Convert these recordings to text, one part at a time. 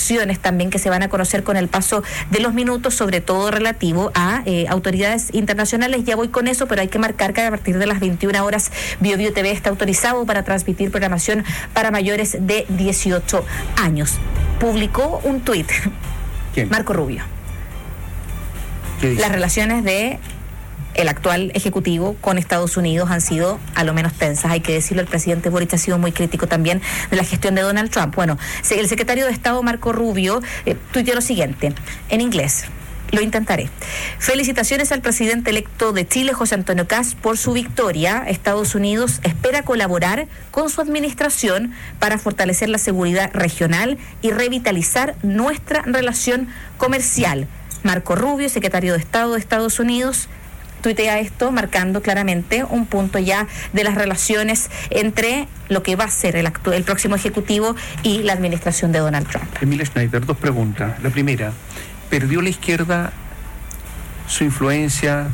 reacciones también que se van a conocer con el paso de los minutos, sobre todo relativo a autoridades internacionales. Ya voy con eso, pero hay que marcar que a partir de las 21 horas BioBio TV está autorizado para transmitir programación para mayores de 18 años. Publicó un tuit. ¿Quién? Marco Rubio. Las relaciones de el actual ejecutivo con Estados Unidos han sido a lo menos tensas, hay que decirlo. El presidente Boric ha sido muy crítico también de la gestión de Donald Trump. Bueno, el secretario de Estado Marco Rubio tuiteó lo siguiente, en inglés. Lo intentaré. Felicitaciones al presidente electo de Chile, José Antonio Kast, por su victoria. Estados Unidos espera colaborar con su administración para fortalecer la seguridad regional y revitalizar nuestra relación comercial. Marco Rubio, secretario de Estado de Estados Unidos, tuitea esto, marcando claramente un punto ya de las relaciones entre lo que va a ser el próximo ejecutivo y la administración de Donald Trump. Emilia Schneider, dos preguntas. La primera, ¿perdió la izquierda su influencia,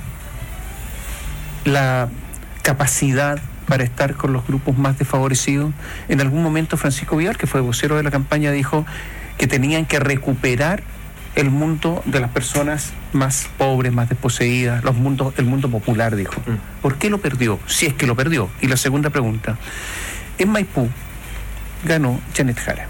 la capacidad para estar con los grupos más desfavorecidos? En algún momento Francisco Vidal, que fue vocero de la campaña, dijo que tenían que recuperar el mundo de las personas más pobres, más desposeídas, el mundo popular, dijo. ¿Por qué lo perdió? Si es que lo perdió. Y la segunda pregunta, en Maipú ganó Janet Jara.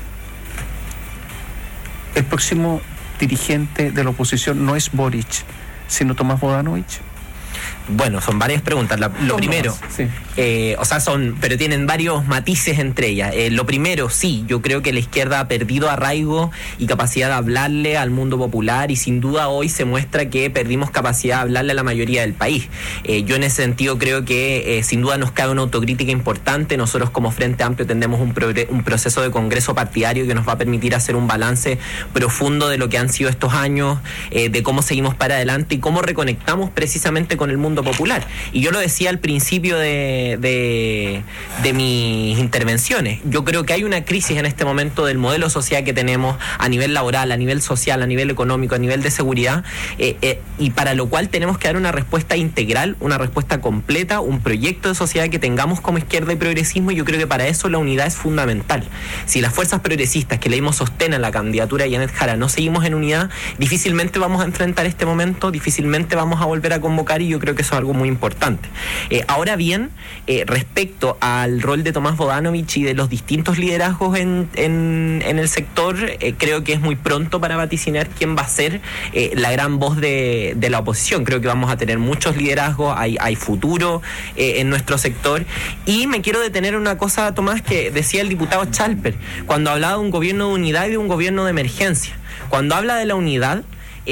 El próximo dirigente de la oposición no es Boric, sino Tomás Bodanovich. Bueno, son varias preguntas. Lo primero, sí. Pero tienen varios matices entre ellas. Lo primero, sí, yo creo que la izquierda ha perdido arraigo y capacidad de hablarle al mundo popular, y sin duda hoy se muestra que perdimos capacidad de hablarle a la mayoría del país. Yo en ese sentido creo que sin duda nos cabe una autocrítica importante. Nosotros como Frente Amplio tendremos un proceso de congreso partidario que nos va a permitir hacer un balance profundo de lo que han sido estos años, de cómo seguimos para adelante y cómo reconectamos precisamente con el mundo popular. Y yo lo decía al principio de mis intervenciones. Yo creo que hay una crisis en este momento del modelo de sociedad que tenemos a nivel laboral, a nivel social, a nivel económico, a nivel de seguridad, y para lo cual tenemos que dar una respuesta integral, una respuesta completa, un proyecto de sociedad que tengamos como izquierda y progresismo, y yo creo que para eso la unidad es fundamental. Si las fuerzas progresistas que le dimos sostén a la candidatura de Janet Jara no seguimos en unidad, difícilmente vamos a enfrentar este momento, difícilmente vamos a volver a convocar, y yo creo que eso es algo muy importante. Ahora bien, respecto al rol de Tomás Bodanovich y de los distintos liderazgos en el sector, creo que es muy pronto para vaticinar quién va a ser la gran voz de la oposición. Creo que vamos a tener muchos liderazgos, hay futuro en nuestro sector, y me quiero detener en una cosa, Tomás, que decía el diputado Chalper, cuando hablaba de un gobierno de unidad y de un gobierno de emergencia. Cuando habla de la unidad,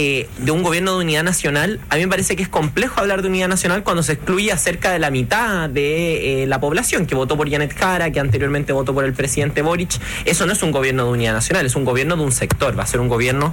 de un gobierno de unidad nacional, a mí me parece que es complejo hablar de unidad nacional cuando se excluye a cerca de la mitad de la población que votó por Janet Jara, que anteriormente votó por el presidente Boric. Eso no es un gobierno de unidad nacional, es un gobierno de un sector, va a ser un gobierno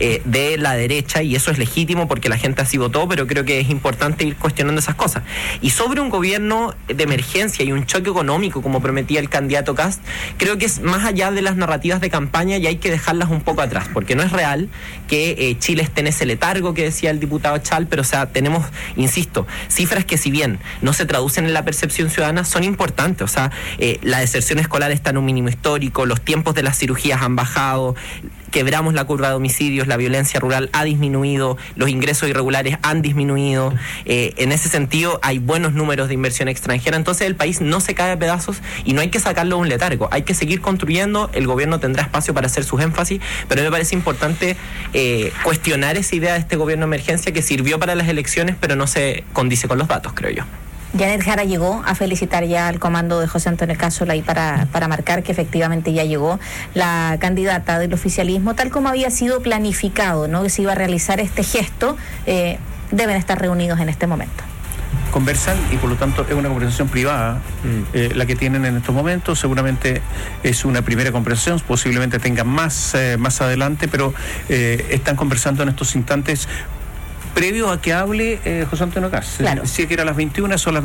de la derecha, y eso es legítimo porque la gente así votó, pero creo que es importante ir cuestionando esas cosas. Y sobre un gobierno de emergencia y un choque económico, como prometía el candidato Kast, creo que es más allá de las narrativas de campaña y hay que dejarlas un poco atrás, porque no es real que Chile esté en ese letargo que decía el diputado Chal, pero tenemos, insisto, cifras que si bien no se traducen en la percepción ciudadana, son importantes. La deserción escolar está en un mínimo histórico, los tiempos de las cirugías han bajado, quebramos la curva de homicidios, la violencia rural ha disminuido, los ingresos irregulares han disminuido. En ese sentido hay buenos números de inversión extranjera. Entonces el país no se cae a pedazos y no hay que sacarlo de un letargo, hay que seguir construyendo. El gobierno tendrá espacio para hacer sus énfasis, pero me parece importante cuestionar esa idea de este gobierno de emergencia que sirvió para las elecciones, pero no se condice con los datos, creo yo. Janet Jara llegó a felicitar ya al comando de José Antonio Kast ahí para marcar que efectivamente ya llegó la candidata del oficialismo, tal como había sido planificado, ¿no? Que se iba a realizar este gesto. Deben estar reunidos en este momento. Conversan y por lo tanto es una conversación privada la que tienen en estos momentos. Seguramente es una primera conversación, posiblemente tengan más adelante, pero están conversando en estos instantes previo a que hable José Antonio Kast. Claro. Sí, que era las 21, son las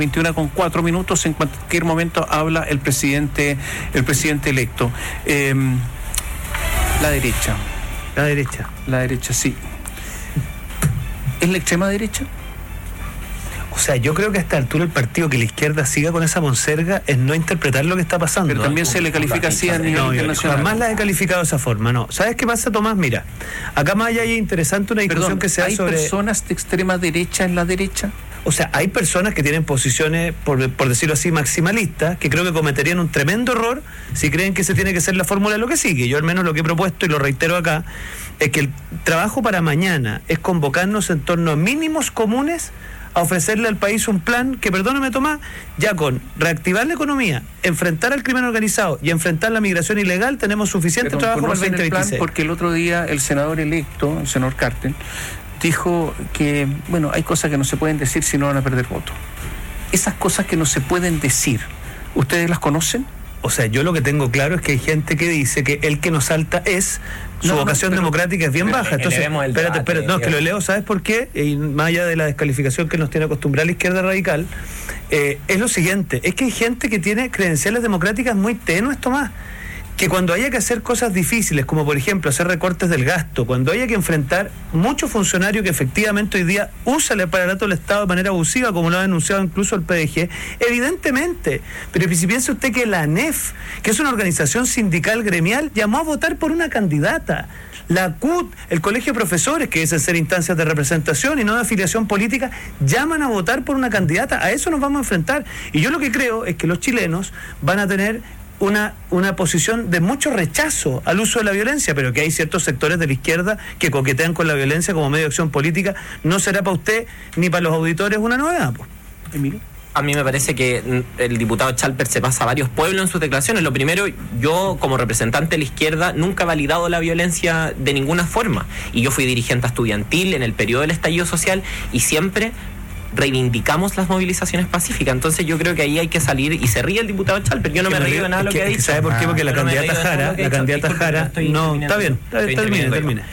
21:04. En cualquier momento habla el presidente electo. La derecha, sí. ¿Es la extrema derecha? sea, yo creo que a esta altura el partido que la izquierda siga con esa monserga es no interpretar lo que está pasando. Pero también se le califica así a nivel internacional. Jamás la he calificado de esa forma, no. ¿Sabes qué pasa, Tomás? Mira, acá más allá hay interesante una discusión que se da sobre... ¿Hay personas de extrema derecha en la derecha? O sea, hay personas que tienen posiciones, por decirlo así, maximalistas, que creo que cometerían un tremendo error si creen que esa tiene que ser la fórmula de lo que sigue. Yo al menos lo que he propuesto, y lo reitero acá, es que el trabajo para mañana es convocarnos en torno a mínimos comunes a ofrecerle al país un plan que, perdóname Tomás, ya con reactivar la economía, enfrentar al crimen organizado y enfrentar la migración ilegal, tenemos suficiente trabajo para el 2026. Porque el otro día el senador electo, el senador Carter, dijo que, bueno, hay cosas que no se pueden decir si no van a perder votos. Esas cosas que no se pueden decir, ¿ustedes las conocen? O sea, yo lo que tengo claro es que hay gente que dice que el que nos salta es... Su vocación democrática es bien baja. Entonces, espérate, no, es que lo leo, ¿sabes por qué? Y más allá de la descalificación que nos tiene acostumbrada la izquierda radical, es lo siguiente, es que hay gente que tiene credenciales democráticas muy tenues, Tomás, que cuando haya que hacer cosas difíciles, como por ejemplo hacer recortes del gasto, cuando haya que enfrentar muchos funcionarios que efectivamente hoy día usan el aparato del Estado de manera abusiva, como lo ha denunciado incluso el PDG, evidentemente, pero si piensa usted que la ANEF, que es una organización sindical gremial, llamó a votar por una candidata. La CUT, el Colegio de Profesores, que dicen ser instancias de representación y no de afiliación política, llaman a votar por una candidata. A eso nos vamos a enfrentar. Y yo lo que creo es que los chilenos van a tener una posición de mucho rechazo al uso de la violencia, pero que hay ciertos sectores de la izquierda que coquetean con la violencia como medio de acción política. No será para usted ni para los auditores una novedad, pues. Emilio. A mí me parece que el diputado Chalper se pasa a varios pueblos en sus declaraciones. Lo primero, yo como representante de la izquierda nunca he validado la violencia de ninguna forma. Y yo fui dirigente estudiantil en el periodo del estallido social y siempre reivindicamos las movilizaciones pacíficas. Entonces yo creo que ahí hay que salir, y se ríe el diputado Chalper, yo no me río de nada de lo que ha dicho. ¿Sabe por qué? Porque la candidata Jara, no, está bien, termina.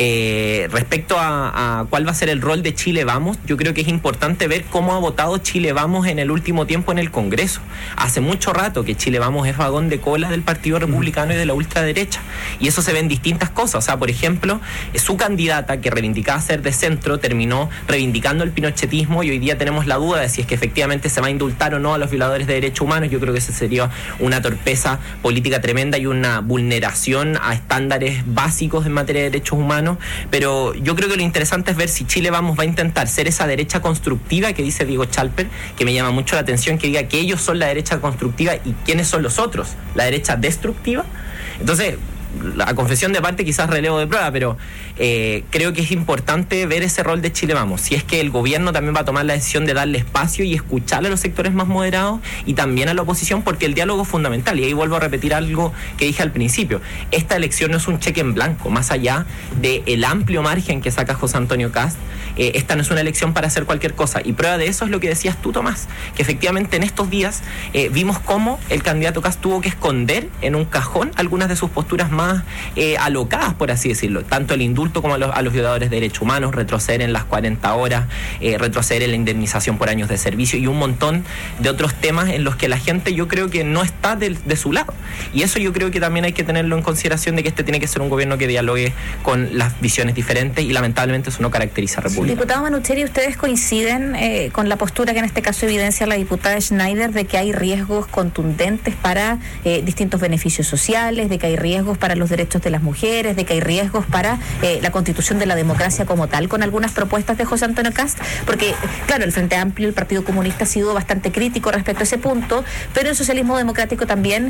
Respecto a cuál va a ser el rol de Chile Vamos, yo creo que es importante ver cómo ha votado Chile Vamos en el último tiempo en el Congreso. Hace mucho rato que Chile Vamos es vagón de cola del Partido Republicano y de la ultraderecha, y eso se ve en distintas cosas. O sea, por ejemplo, su candidata, que reivindicaba ser de centro, terminó reivindicando el pinochetismo, y hoy día tenemos la duda de si es que efectivamente se va a indultar o no a los violadores de derechos humanos. Yo creo que esa sería una torpeza política tremenda y una vulneración a estándares básicos en materia de derechos humanos. Pero yo creo que lo interesante es ver si Chile Vamos va a intentar ser esa derecha constructiva que dice Diego Chalper, que me llama mucho la atención que diga que ellos son la derecha constructiva y quiénes son los otros, la derecha destructiva. Entonces, la confesión de parte quizás relevo de prueba, pero creo que es importante ver ese rol de Chile Vamos. Si es que el gobierno también va a tomar la decisión de darle espacio y escuchar a los sectores más moderados y también a la oposición, porque el diálogo es fundamental. Y ahí vuelvo a repetir algo que dije al principio. Esta elección no es un cheque en blanco, más allá del amplio margen que saca José Antonio Kast. Esta no es una elección para hacer cualquier cosa. Y prueba de eso es lo que decías tú, Tomás, que efectivamente en estos días vimos cómo el candidato Kast tuvo que esconder en un cajón algunas de sus posturas más alocadas, por así decirlo, tanto el indulto como a los violadores de derechos humanos, retroceder en las 40 horas, retroceder en la indemnización por años de servicio y un montón de otros temas en los que la gente, yo creo que no está de su lado. Y eso yo creo que también hay que tenerlo en consideración, de que este tiene que ser un gobierno que dialogue con las visiones diferentes, y lamentablemente eso no caracteriza a República. Diputado Manucheri, ¿ustedes coinciden con la postura que en este caso evidencia la diputada Schneider de que hay riesgos contundentes para distintos beneficios sociales, de que hay riesgos para los derechos de las mujeres, de que hay riesgos para la constitución de la democracia como tal, con algunas propuestas de José Antonio Kast? Porque, claro, el Frente Amplio, el Partido Comunista ha sido bastante crítico respecto a ese punto, pero el socialismo democrático también,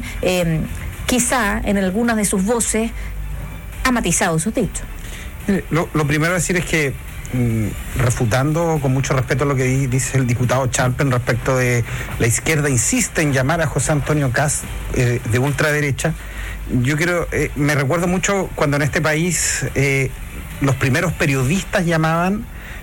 quizá en algunas de sus voces, ha matizado sus dichos. Lo primero a decir es que, refutando con mucho respeto lo que dice el diputado Chalper respecto de la izquierda insiste en llamar a José Antonio Kast de ultraderecha, yo creo, me recuerdo mucho cuando en este país los primeros periodistas llamaban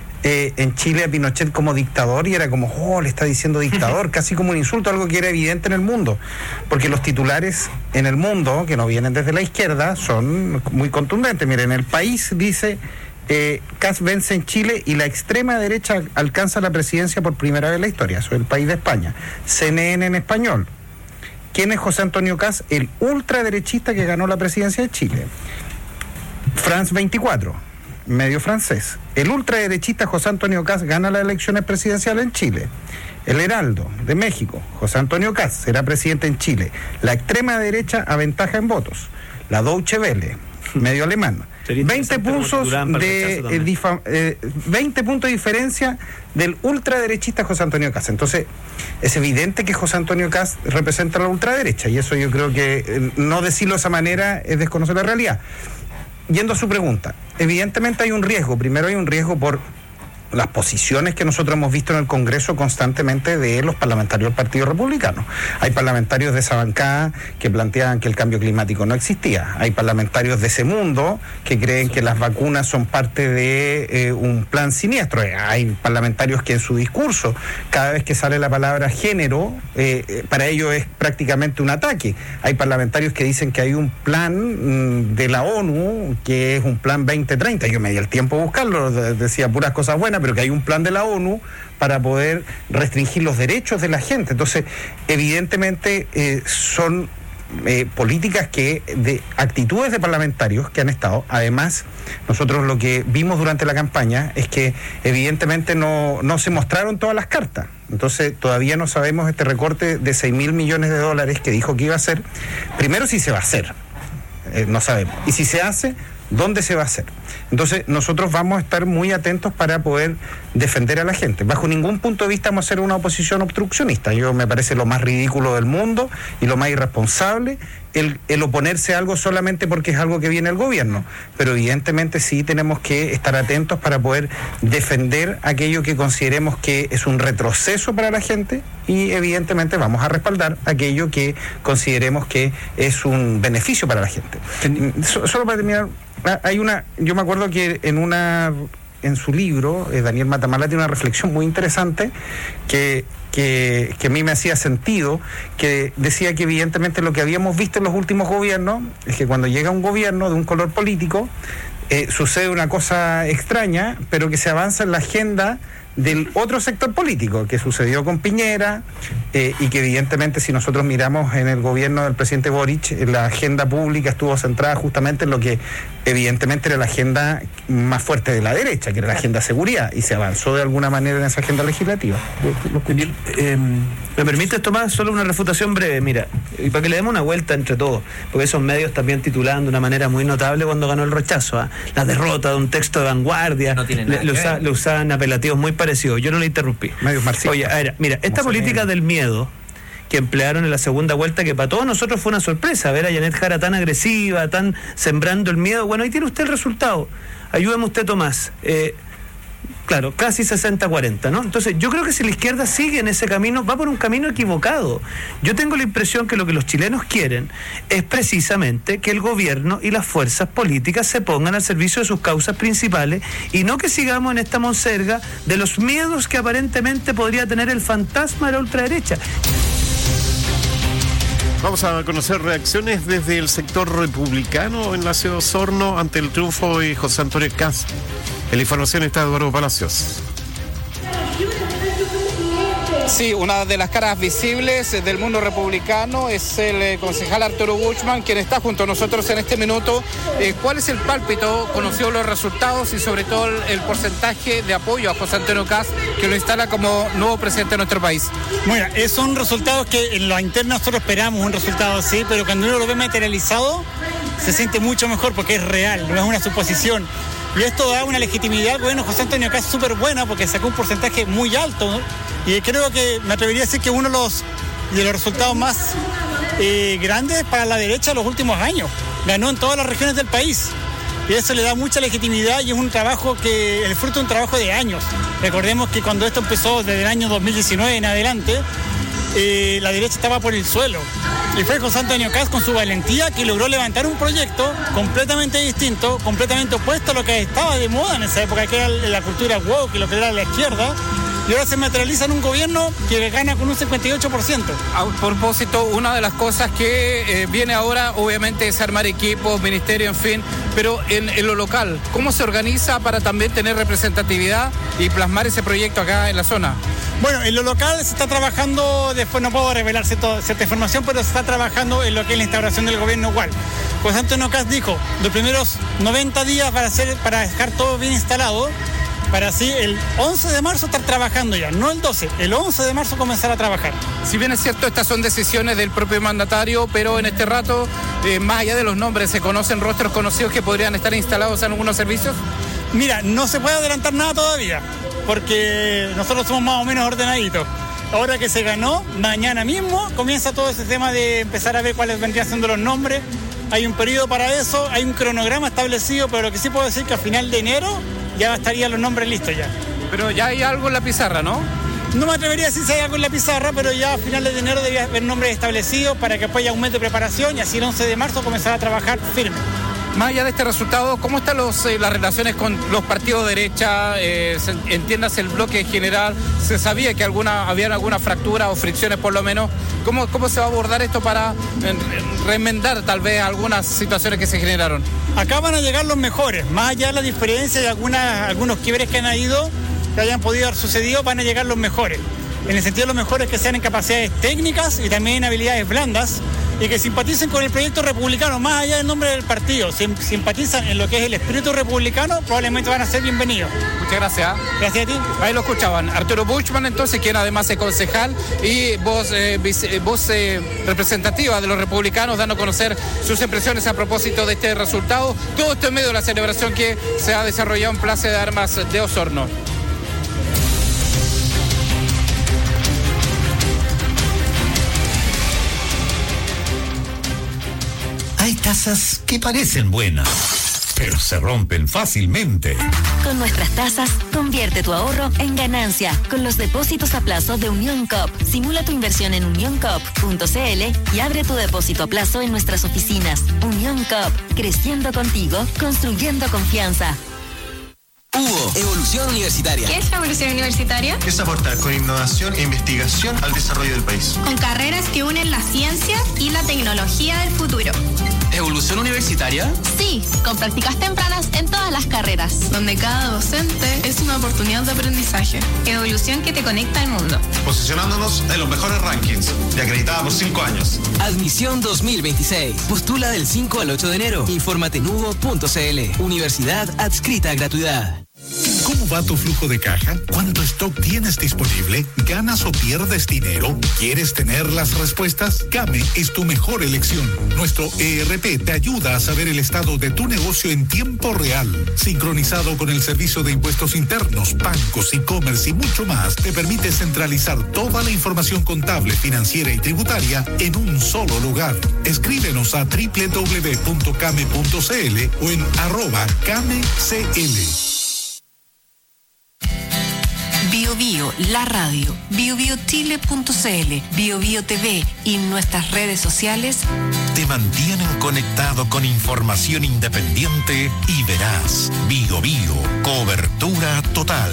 en Chile a Pinochet como dictador, y era como, le está diciendo dictador, casi como un insulto, algo que era evidente en el mundo, porque los titulares en el mundo, que no vienen desde la izquierda, son muy contundentes. Miren, El País dice: Kast vence en Chile y la extrema derecha alcanza la presidencia por primera vez en la historia. Eso es El País de España. CNN en español: ¿quién es José Antonio Kast? El ultraderechista que ganó la presidencia de Chile. France 24: medio francés. El ultraderechista José Antonio Kast gana las elecciones presidenciales en Chile. El Heraldo de México, José Antonio Kast será presidente en Chile. La extrema derecha aventaja en votos. La Deutsche Welle, medio alemán. 20 puntos de diferencia del ultraderechista José Antonio Kast. Entonces, es evidente que José Antonio Kast representa a la ultraderecha, y eso yo creo que no decirlo de esa manera es desconocer la realidad. Yendo a su pregunta, evidentemente hay un riesgo. Primero hay un riesgo por las posiciones que nosotros hemos visto en el Congreso constantemente de los parlamentarios del Partido Republicano. Hay parlamentarios de esa bancada que planteaban que el cambio climático no existía. Hay parlamentarios de ese mundo que creen que las vacunas son parte de un plan siniestro. Hay parlamentarios que en su discurso, cada vez que sale la palabra género, para ellos es prácticamente un ataque. Hay parlamentarios que dicen que hay un plan de la ONU, que es un plan 2030. Yo me di el tiempo a buscarlo, decía puras cosas buenas, pero que hay un plan de la ONU para poder restringir los derechos de la gente. Entonces, evidentemente son políticas de actitudes de parlamentarios que han estado. Además, nosotros lo que vimos durante la campaña es que evidentemente no se mostraron todas las cartas. Entonces, todavía no sabemos este recorte de 6.000 millones de dólares que dijo que iba a hacer. Primero, si se va a hacer. No sabemos. Y si se hace, ¿dónde se va a hacer? Entonces, nosotros vamos a estar muy atentos para poder defender a la gente. Bajo ningún punto de vista vamos a ser una oposición obstruccionista. Me parece lo más ridículo del mundo y lo más irresponsable el oponerse a algo solamente porque es algo que viene del gobierno. Pero evidentemente sí tenemos que estar atentos para poder defender aquello que consideremos que es un retroceso para la gente, y evidentemente vamos a respaldar aquello que consideremos que es un beneficio para la gente. Solo para terminar, yo me acuerdo que en su libro, Daniel Matamala tiene una reflexión muy interesante que a mí me hacía sentido, que decía que evidentemente lo que habíamos visto en los últimos gobiernos es que cuando llega un gobierno de un color político, sucede una cosa extraña, pero que se avanza en la agenda del otro sector político, que sucedió con Piñera, y que evidentemente si nosotros miramos en el gobierno del presidente Boric, la agenda pública estuvo centrada justamente en lo que evidentemente era la agenda más fuerte de la derecha, que era la agenda de seguridad, y se avanzó de alguna manera en esa agenda legislativa. ¿Me permites, Tomás, solo una refutación breve? Mira, y para que le demos una vuelta entre todos, porque esos medios también titulaban de una manera muy notable cuando ganó el rechazo, la derrota de un texto de vanguardia, no le usaban apelativos muy parecidos. Yo no le interrumpí. Medios marxistas. Oye, a ver, mira, esta política del miedo que emplearon en la segunda vuelta, que para todos nosotros fue una sorpresa, ver a Janet Jara tan agresiva, tan sembrando el miedo. Bueno, ahí tiene usted el resultado. Ayúdeme usted, Tomás. Claro, casi 60-40, ¿no? Entonces, yo creo que si la izquierda sigue en ese camino, va por un camino equivocado. Yo tengo la impresión que lo que los chilenos quieren es precisamente que el gobierno y las fuerzas políticas se pongan al servicio de sus causas principales, y no que sigamos en esta monserga de los miedos que aparentemente podría tener el fantasma de la ultraderecha. Vamos a conocer reacciones desde el sector republicano en la ciudad de Osorno ante el triunfo de José Antonio Kast. En la información está Eduardo Palacios. Sí, una de las caras visibles del mundo republicano es el concejal Arturo Buchmann, quien está junto a nosotros en este minuto. ¿Cuál es el pálpito? Conoció los resultados y sobre todo el porcentaje de apoyo a José Antonio Kast, que lo instala como nuevo presidente de nuestro país. Bueno, son resultados que en la interna nosotros esperamos un resultado así, pero cuando uno lo ve materializado se siente mucho mejor porque es real, no es una suposición. Y esto da una legitimidad al gobierno José Antonio Kast súper buena, porque sacó un porcentaje muy alto, ¿no? Y creo que me atrevería a decir que uno de los resultados más grandes para la derecha en los últimos años. Ganó en todas las regiones del país. Y eso le da mucha legitimidad, y es un trabajo el fruto de un trabajo de años. Recordemos que cuando esto empezó desde el año 2019 en adelante, la derecha estaba por el suelo. Y fue José Antonio Kast con su valentía que logró levantar un proyecto completamente distinto, completamente opuesto a lo que estaba de moda en esa época, que era la cultura woke, lo que era la izquierda. Y ahora se materializa en un gobierno que gana con un 58%. A propósito, una de las cosas que viene ahora, obviamente, es armar equipos, ministerio, en fin, pero en lo local, ¿cómo se organiza para también tener representatividad y plasmar ese proyecto acá en la zona? Bueno, en lo local se está trabajando, después no puedo revelar cierta información, pero se está trabajando en lo que es la instauración del gobierno igual. José Antonio Kast dijo, los primeros 90 días para dejar todo bien instalado, para así el 11 de marzo estar trabajando ya, no el 12, el 11 de marzo comenzar a trabajar. Si bien es cierto, estas son decisiones del propio mandatario, pero en este rato, más allá de los nombres, ¿se conocen rostros conocidos que podrían estar instalados en algunos servicios? Mira, no se puede adelantar nada todavía, porque nosotros somos más o menos ordenaditos. Ahora que se ganó, mañana mismo comienza todo ese tema de empezar a ver cuáles vendrían siendo los nombres. Hay un periodo para eso, hay un cronograma establecido, pero lo que sí puedo decir que a final de enero ya estarían los nombres listos ya. Pero ya hay algo en la pizarra, ¿no? No me atrevería a decir si hay algo en la pizarra, pero ya a finales de enero debería haber nombres establecidos para que después haya un mes de preparación y así el 11 de marzo comenzar a trabajar firme. Más allá de este resultado, ¿cómo están las relaciones con los partidos de derecha? Entiendas el bloque en general. Se sabía que había alguna fractura o fricciones por lo menos. ¿Cómo se va a abordar esto para remendar tal vez algunas situaciones que se generaron? Acá van a llegar los mejores. Más allá de la diferencia de algunos quiebres que hayan podido haber sucedido, van a llegar los mejores. En el sentido de los mejores que sean en capacidades técnicas y también en habilidades blandas y que simpaticen con el proyecto republicano, más allá del nombre del partido. Si simpatizan en lo que es el espíritu republicano, probablemente van a ser bienvenidos. Muchas gracias. Gracias a ti. Ahí lo escuchaban. Arturo Buchmann, entonces, quien además es concejal y voz representativa de los republicanos, dando a conocer sus impresiones a propósito de este resultado. Todo esto en medio de la celebración que se ha desarrollado en Plaza de Armas de Osorno. Hay tasas que parecen buenas, pero se rompen fácilmente. Con nuestras tasas, convierte tu ahorro en ganancia con los depósitos a plazo de Unión Coop. Simula tu inversión en unioncoop.cl y abre tu depósito a plazo en nuestras oficinas. Unión Coop, creciendo contigo, construyendo confianza. Hugo, Evolución Universitaria. ¿Qué es la Evolución Universitaria? Es aportar con innovación e investigación al desarrollo del país. Con carreras que unen la ciencia y la tecnología del futuro. ¿Evolución Universitaria? Sí, con prácticas tempranas en todas las carreras, donde cada docente es una oportunidad de aprendizaje. Evolución que te conecta al mundo. Posicionándonos en los mejores rankings y acreditada por 5 años. Admisión 2026. Postula del 5 al 8 de enero. Infórmate en hugo.cl. Universidad adscrita a gratuidad. ¿Cómo va tu flujo de caja? ¿Cuánto stock tienes disponible? ¿Ganas o pierdes dinero? ¿Quieres tener las respuestas? Kame es tu mejor elección. Nuestro ERP te ayuda a saber el estado de tu negocio en tiempo real. Sincronizado con el servicio de impuestos internos, bancos, e-commerce y mucho más, te permite centralizar toda la información contable, financiera y tributaria en un solo lugar. Escríbenos a www.kame.cl o en @kamecl. Bio Bio, la radio, biobiochile.cl, Bio Bio TV y nuestras redes sociales te mantienen conectado con información independiente y veraz. Bio Bio, cobertura total.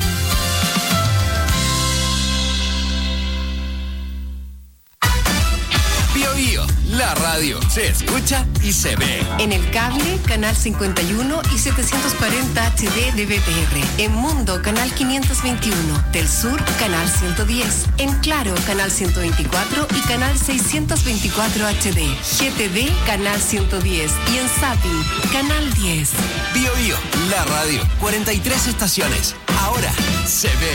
Bio Bio, la radio, se escucha y se ve. En el cable, canal 51 y 740 HD de BTR. En Mundo, canal 521. Del Sur, canal 110. En Claro, canal 124 y canal 624 HD. GTV, canal 110. Y en Zapping, canal 10. Bio Bio, la radio, 43 estaciones. Ahora se ve.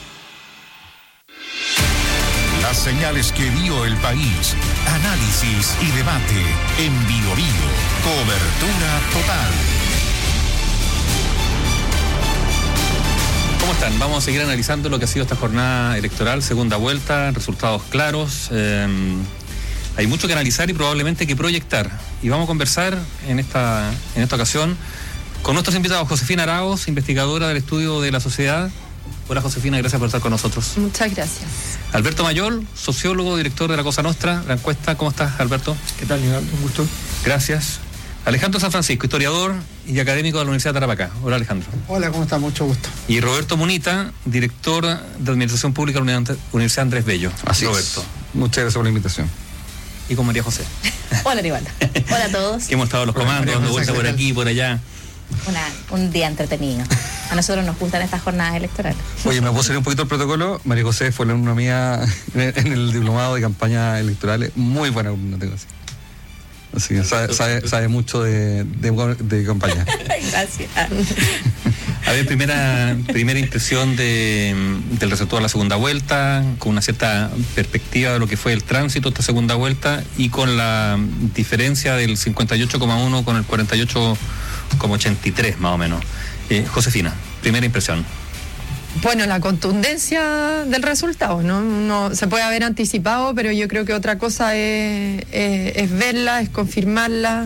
Las señales que vio el país, análisis y debate en Bio Bio, cobertura total. ¿Cómo están? Vamos a seguir analizando lo que ha sido esta jornada electoral, segunda vuelta, resultados claros. Hay mucho que analizar y probablemente que proyectar. Y vamos a conversar en esta ocasión con nuestros invitados. Josefina Arauz, investigadora del estudio de la sociedad. Hola Josefina, gracias por estar con nosotros. Muchas gracias. Alberto Mayol, sociólogo, director de La Cosa Nostra, La Encuesta. ¿Cómo estás, Alberto? ¿Qué tal, Leonardo? Un gusto. Gracias. Alejandro San Francisco, historiador y académico de la Universidad de Tarapacá. Hola, Alejandro. Hola, ¿cómo estás? Mucho gusto. Y Roberto Munita, director de Administración Pública de la Universidad Andrés Bello. Así Roberto. Es. Muchas gracias por la invitación. Y con María José. Hola, Aníbaldo. Hola a todos. Que hemos estado los comandos, dando vueltas por aquí y por allá. Un día entretenido. A nosotros nos gustan estas jornadas electorales. Oye, me puedo salir un poquito el protocolo. María José fue la alumna mía en el diplomado de campañas electorales. Muy buena alumna, tengo así. Así que sabe mucho de campaña. Gracias. A ver, primera impresión del resultado de la segunda vuelta, con una cierta perspectiva de lo que fue el tránsito esta segunda vuelta y con la diferencia del 58,1 con el 48,83 más o menos. Josefina, primera impresión. Bueno, la contundencia del resultado, ¿no? No se puede haber anticipado, pero yo creo que otra cosa es verla, es confirmarla.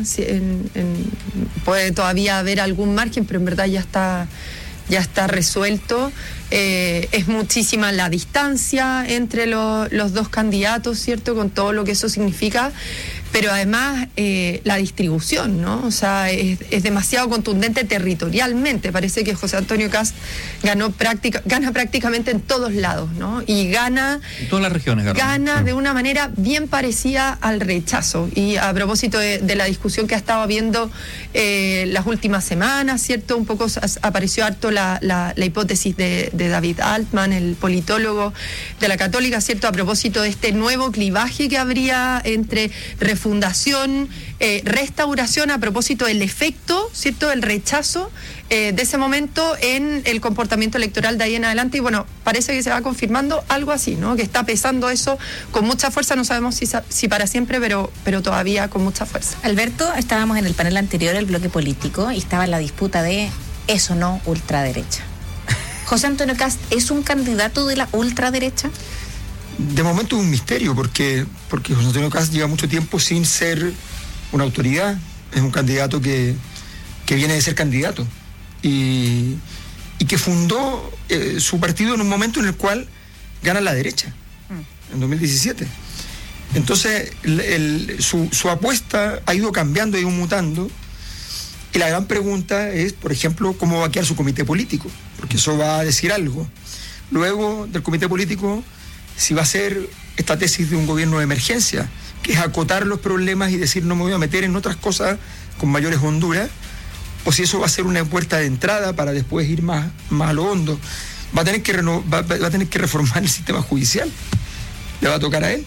Puede todavía haber algún margen, pero en verdad ya está resuelto. Es muchísima la distancia entre los dos candidatos, ¿cierto? Con todo lo que eso significa. Pero además la distribución, ¿no? O sea, es demasiado contundente territorialmente. Parece que José Antonio Kast gana prácticamente en todos lados, ¿no? Y gana... En todas las regiones gana de una manera bien parecida al rechazo. Y a propósito de la discusión que ha estado habiendo las últimas semanas, ¿cierto? Un poco apareció harto la hipótesis de David Altman, el politólogo de la Católica, ¿cierto? A propósito de este nuevo clivaje que habría entre refundación, restauración, a propósito del efecto, ¿cierto?, el rechazo de ese momento en el comportamiento electoral de ahí en adelante. Y bueno, parece que se va confirmando algo así, ¿no? Que está pesando eso con mucha fuerza, no sabemos si para siempre, pero todavía con mucha fuerza. Alberto, estábamos en el panel anterior, el bloque político, y estaba en la disputa de eso no ultraderecha. ¿José Antonio Kast es un candidato de la ultraderecha? De momento es un misterio, porque José Antonio Kast lleva mucho tiempo sin ser una autoridad. Es un candidato que viene de ser candidato y que fundó su partido en un momento en el cual gana la derecha, en 2017. Entonces su apuesta ha ido cambiando, ha ido mutando, y la gran pregunta es, por ejemplo, cómo va a quedar su comité político, porque eso va a decir algo. Luego del comité político, si va a ser esta tesis de un gobierno de emergencia, que es acotar los problemas y decir no me voy a meter en otras cosas con mayores honduras, o si eso va a ser una puerta de entrada para después ir más a lo hondo. Va a tener que reformar el sistema judicial, le va a tocar a él,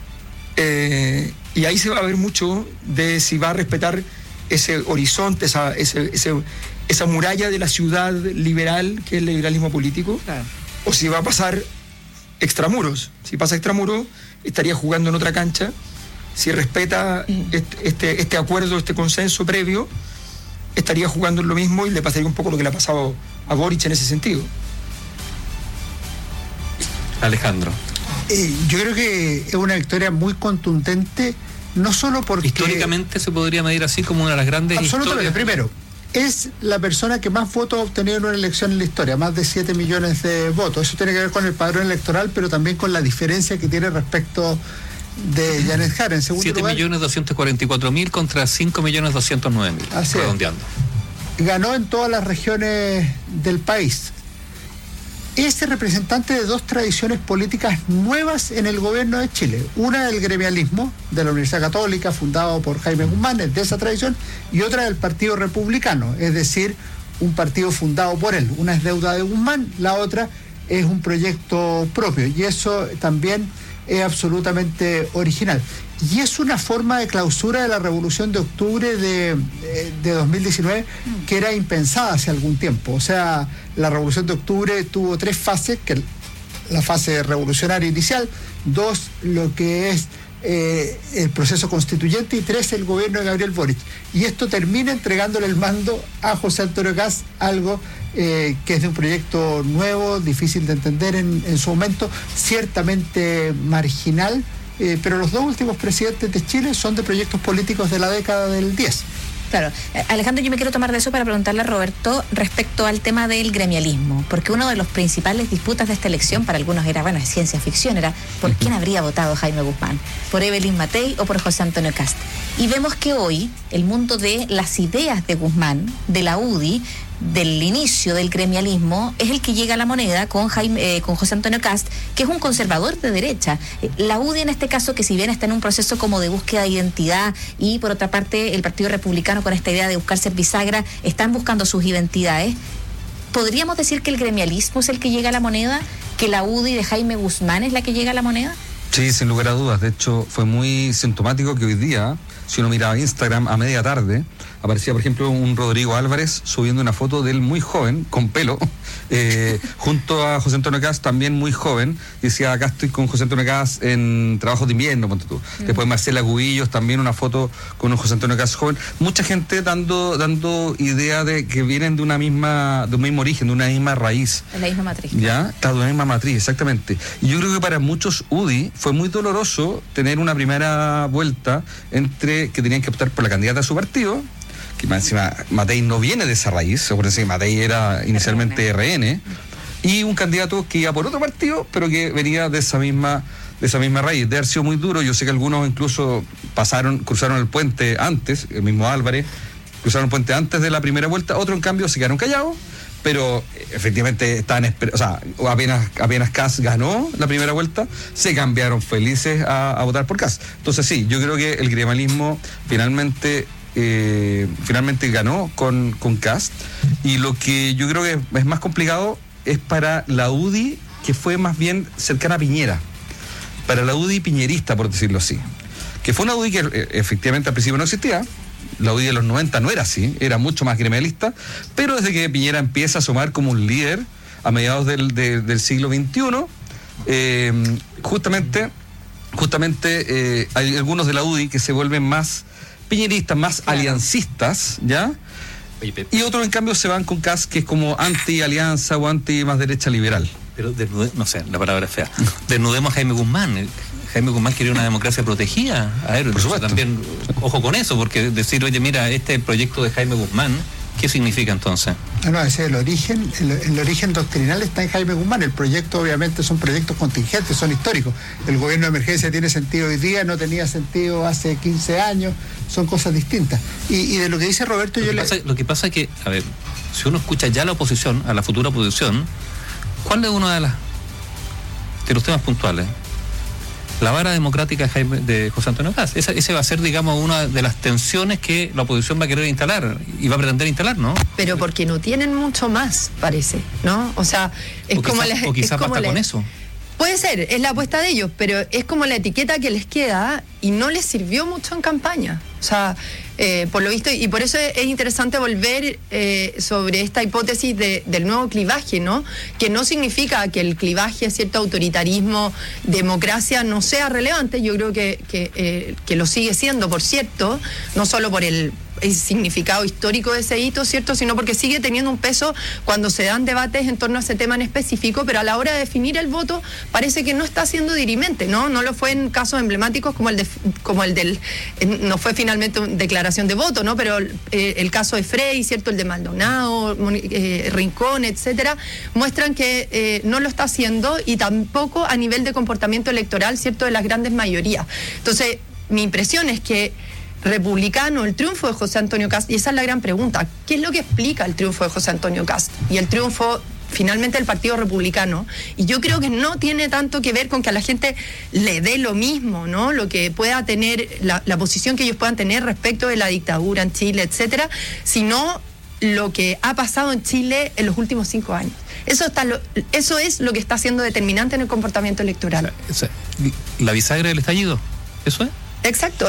y ahí se va a ver mucho de si va a respetar ese horizonte, esa muralla de la ciudad liberal que es el liberalismo político, claro, o si va a pasar extramuros. Si pasa extramuros, estaría jugando en otra cancha. Si respeta este acuerdo, este consenso previo, estaría jugando en lo mismo y le pasaría un poco lo que le ha pasado a Boric en ese sentido. Alejandro. Yo creo que es una victoria muy contundente, no solo porque... Históricamente se podría medir así como una de las grandes absolutamente, historias. Primero, es la persona que más votos ha obtenido en una elección en la historia, más de 7 millones de votos. Eso tiene que ver con el padrón electoral, pero también con la diferencia que tiene respecto de Janet Jara. En segundo lugar, 7.244.000 contra 5.209.000, redondeando. Ganó en todas las regiones del país. Es el representante de dos tradiciones políticas nuevas en el gobierno de Chile. Una del gremialismo de la Universidad Católica, fundado por Jaime Guzmán, es de esa tradición, y otra del Partido Republicano, es decir, un partido fundado por él. Una es deuda de Guzmán, la otra es un proyecto propio, y eso también es absolutamente original. Y es una forma de clausura de la Revolución de Octubre de 2019 que era impensada hace algún tiempo. O sea, la Revolución de Octubre tuvo 3 fases, que la fase revolucionaria inicial, 2 lo que es el proceso constituyente, y 3 el gobierno de Gabriel Boric. Y esto termina entregándole el mando a José Antonio Kast, algo que es de un proyecto nuevo, difícil de entender en su momento, ciertamente marginal, pero los dos últimos presidentes de Chile son de proyectos políticos de la década del 10. Claro. Alejandro, yo me quiero tomar de eso para preguntarle a Roberto respecto al tema del gremialismo, porque uno de los principales disputas de esta elección para algunos era, bueno, es ciencia ficción, era ¿por quién habría votado Jaime Guzmán? ¿Por Evelyn Matei o por José Antonio Kast? Y vemos que hoy el mundo de las ideas de Guzmán, de la UDI, del inicio del gremialismo, es el que llega a la moneda con José Antonio Kast, que es un conservador de derecha. La UDI en este caso, que si bien está en un proceso como de búsqueda de identidad, y por otra parte el Partido Republicano con esta idea de buscar ser bisagra, están buscando sus identidades. ¿podríamos decir que el gremialismo es el que llega a la moneda? ¿Que la UDI de Jaime Guzmán es la que llega a la moneda? Sí, sin lugar a dudas. De hecho, fue muy sintomático que hoy día, si uno miraba Instagram a media tarde, aparecía, por ejemplo, un Rodrigo Álvarez subiendo una foto de él muy joven, con pelo, junto a José Antonio Kast, también muy joven. Decía, acá estoy con José Antonio Kast en trabajos de invierno, ponte tú. Después Marcela Cubillos, también una foto con un José Antonio Kast joven. Mucha gente dando idea de que vienen de un mismo origen, de una misma raíz. De la misma matriz. ¿Ya? Claro, de la misma matriz, exactamente. Y yo creo que para muchos UDI fue muy doloroso tener una primera vuelta entre que tenían que optar por la candidata de su partido, que más encima Matei no viene de esa raíz, acuérdense que Matei era inicialmente RN, y un candidato que iba por otro partido, pero que venía de esa misma raíz. De haber sido muy duro. Yo sé que algunos incluso cruzaron el puente antes, el mismo Álvarez, cruzaron el puente antes de la primera vuelta, otros en cambio se quedaron callados, pero efectivamente apenas Kast ganó la primera vuelta, se cambiaron felices a votar por Kast. Entonces sí, yo creo que el gremialismo finalmente ganó con Kast, y lo que yo creo que es más complicado es para la UDI, que fue más bien cercana a Piñera, para la UDI piñerista, por decirlo así, que fue una UDI que efectivamente al principio no existía. La UDI de los 90 no era así, era mucho más gremialista, pero desde que Piñera empieza a asomar como un líder a mediados del siglo XXI, justamente hay algunos de la UDI que se vuelven más piñeristas, más aliancistas, ¿ya? Y otros en cambio se van con Kast, que es como anti-alianza o anti-más derecha liberal. Pero no sé, la palabra es fea. Desnudemos a Jaime Guzmán. Jaime Guzmán quería una democracia protegida. A ver, por supuesto. También, ojo con eso, porque decir, oye, mira, este proyecto de Jaime Guzmán, ¿qué significa entonces? No, ese es el origen doctrinal está en Jaime Guzmán. El proyecto obviamente son proyectos contingentes, son históricos. El gobierno de emergencia tiene sentido hoy día, no tenía sentido hace 15 años, son cosas distintas. Y de lo que dice Roberto, lo que pasa es que, a ver, si uno escucha ya a la oposición, a la futura oposición, ¿cuál es uno de los temas puntuales? La vara democrática de José Antonio Kast. Ese va a ser, digamos, una de las tensiones que la oposición va a querer instalar y va a pretender instalar, ¿no? Pero porque no tienen mucho más, parece, ¿no? O sea, quizás basta con eso. Puede ser, es la apuesta de ellos, pero es como la etiqueta que les queda y no les sirvió mucho en campaña. O sea, por lo visto, y por eso es interesante volver sobre esta hipótesis del nuevo clivaje, ¿no? Que no significa que el clivaje, cierto autoritarismo, democracia no sea relevante. Yo creo que lo sigue siendo, por cierto, no solo por el significado histórico de ese hito, ¿cierto? Sino porque sigue teniendo un peso cuando se dan debates en torno a ese tema en específico, pero a la hora de definir el voto parece que no está siendo dirimente, ¿no? No lo fue en casos emblemáticos como el del no fue finalmente declaración de voto, ¿no? Pero el caso de Frey, ¿cierto? El de Maldonado, Rincón, etcétera, muestran que no lo está haciendo, y tampoco a nivel de comportamiento electoral, ¿cierto? De las grandes mayorías. Entonces, mi impresión es que republicano, el triunfo de José Antonio Kast, y esa es la gran pregunta, ¿qué es lo que explica el triunfo de José Antonio Kast y el triunfo finalmente del Partido Republicano? Y yo creo que no tiene tanto que ver con que a la gente le dé lo mismo, ¿no? Lo que pueda tener, la posición que ellos puedan tener respecto de la dictadura en Chile, etcétera, sino lo que ha pasado en Chile en los últimos 5 años. Eso es lo que está siendo determinante en el comportamiento electoral. La bisagra del estallido, ¿eso es? Exacto,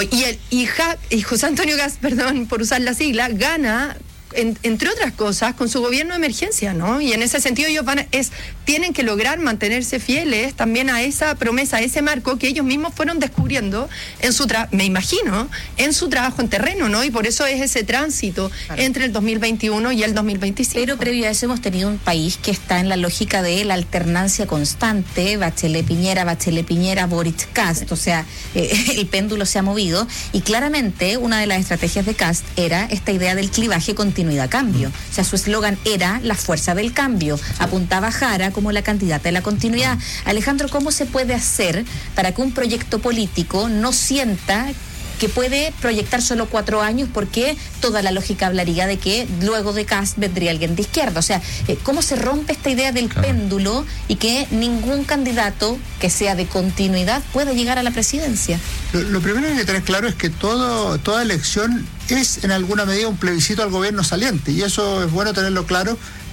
y José Antonio Kast, perdón por usar la sigla, gana, entre otras cosas, con su gobierno de emergencia, ¿no? Y en ese sentido ellos tienen que lograr mantenerse fieles también a esa promesa, a ese marco que ellos mismos fueron descubriendo me imagino, en su trabajo en terreno, ¿no? Y por eso es ese tránsito entre el 2021 y el 2025. Pero previo a eso hemos tenido un país que está en la lógica de la alternancia constante, Bachelet-Piñera, Boric-Kast, o sea, el péndulo se ha movido, y claramente una de las estrategias de Kast era esta idea del clivaje continuidad cambio. O sea, su eslogan era la fuerza del cambio. Apuntaba a Jara como la candidata de la continuidad. Alejandro, ¿cómo se puede hacer para que un proyecto político no sienta que puede proyectar solo 4 años, porque toda la lógica hablaría de que luego de Kast vendría alguien de izquierda? O sea, ¿cómo se rompe esta idea del péndulo y que ningún candidato que sea de continuidad pueda llegar a la presidencia? Lo primero que hay que tener claro es que toda elección es en alguna medida un plebiscito al gobierno saliente, y eso es bueno tenerlo claro,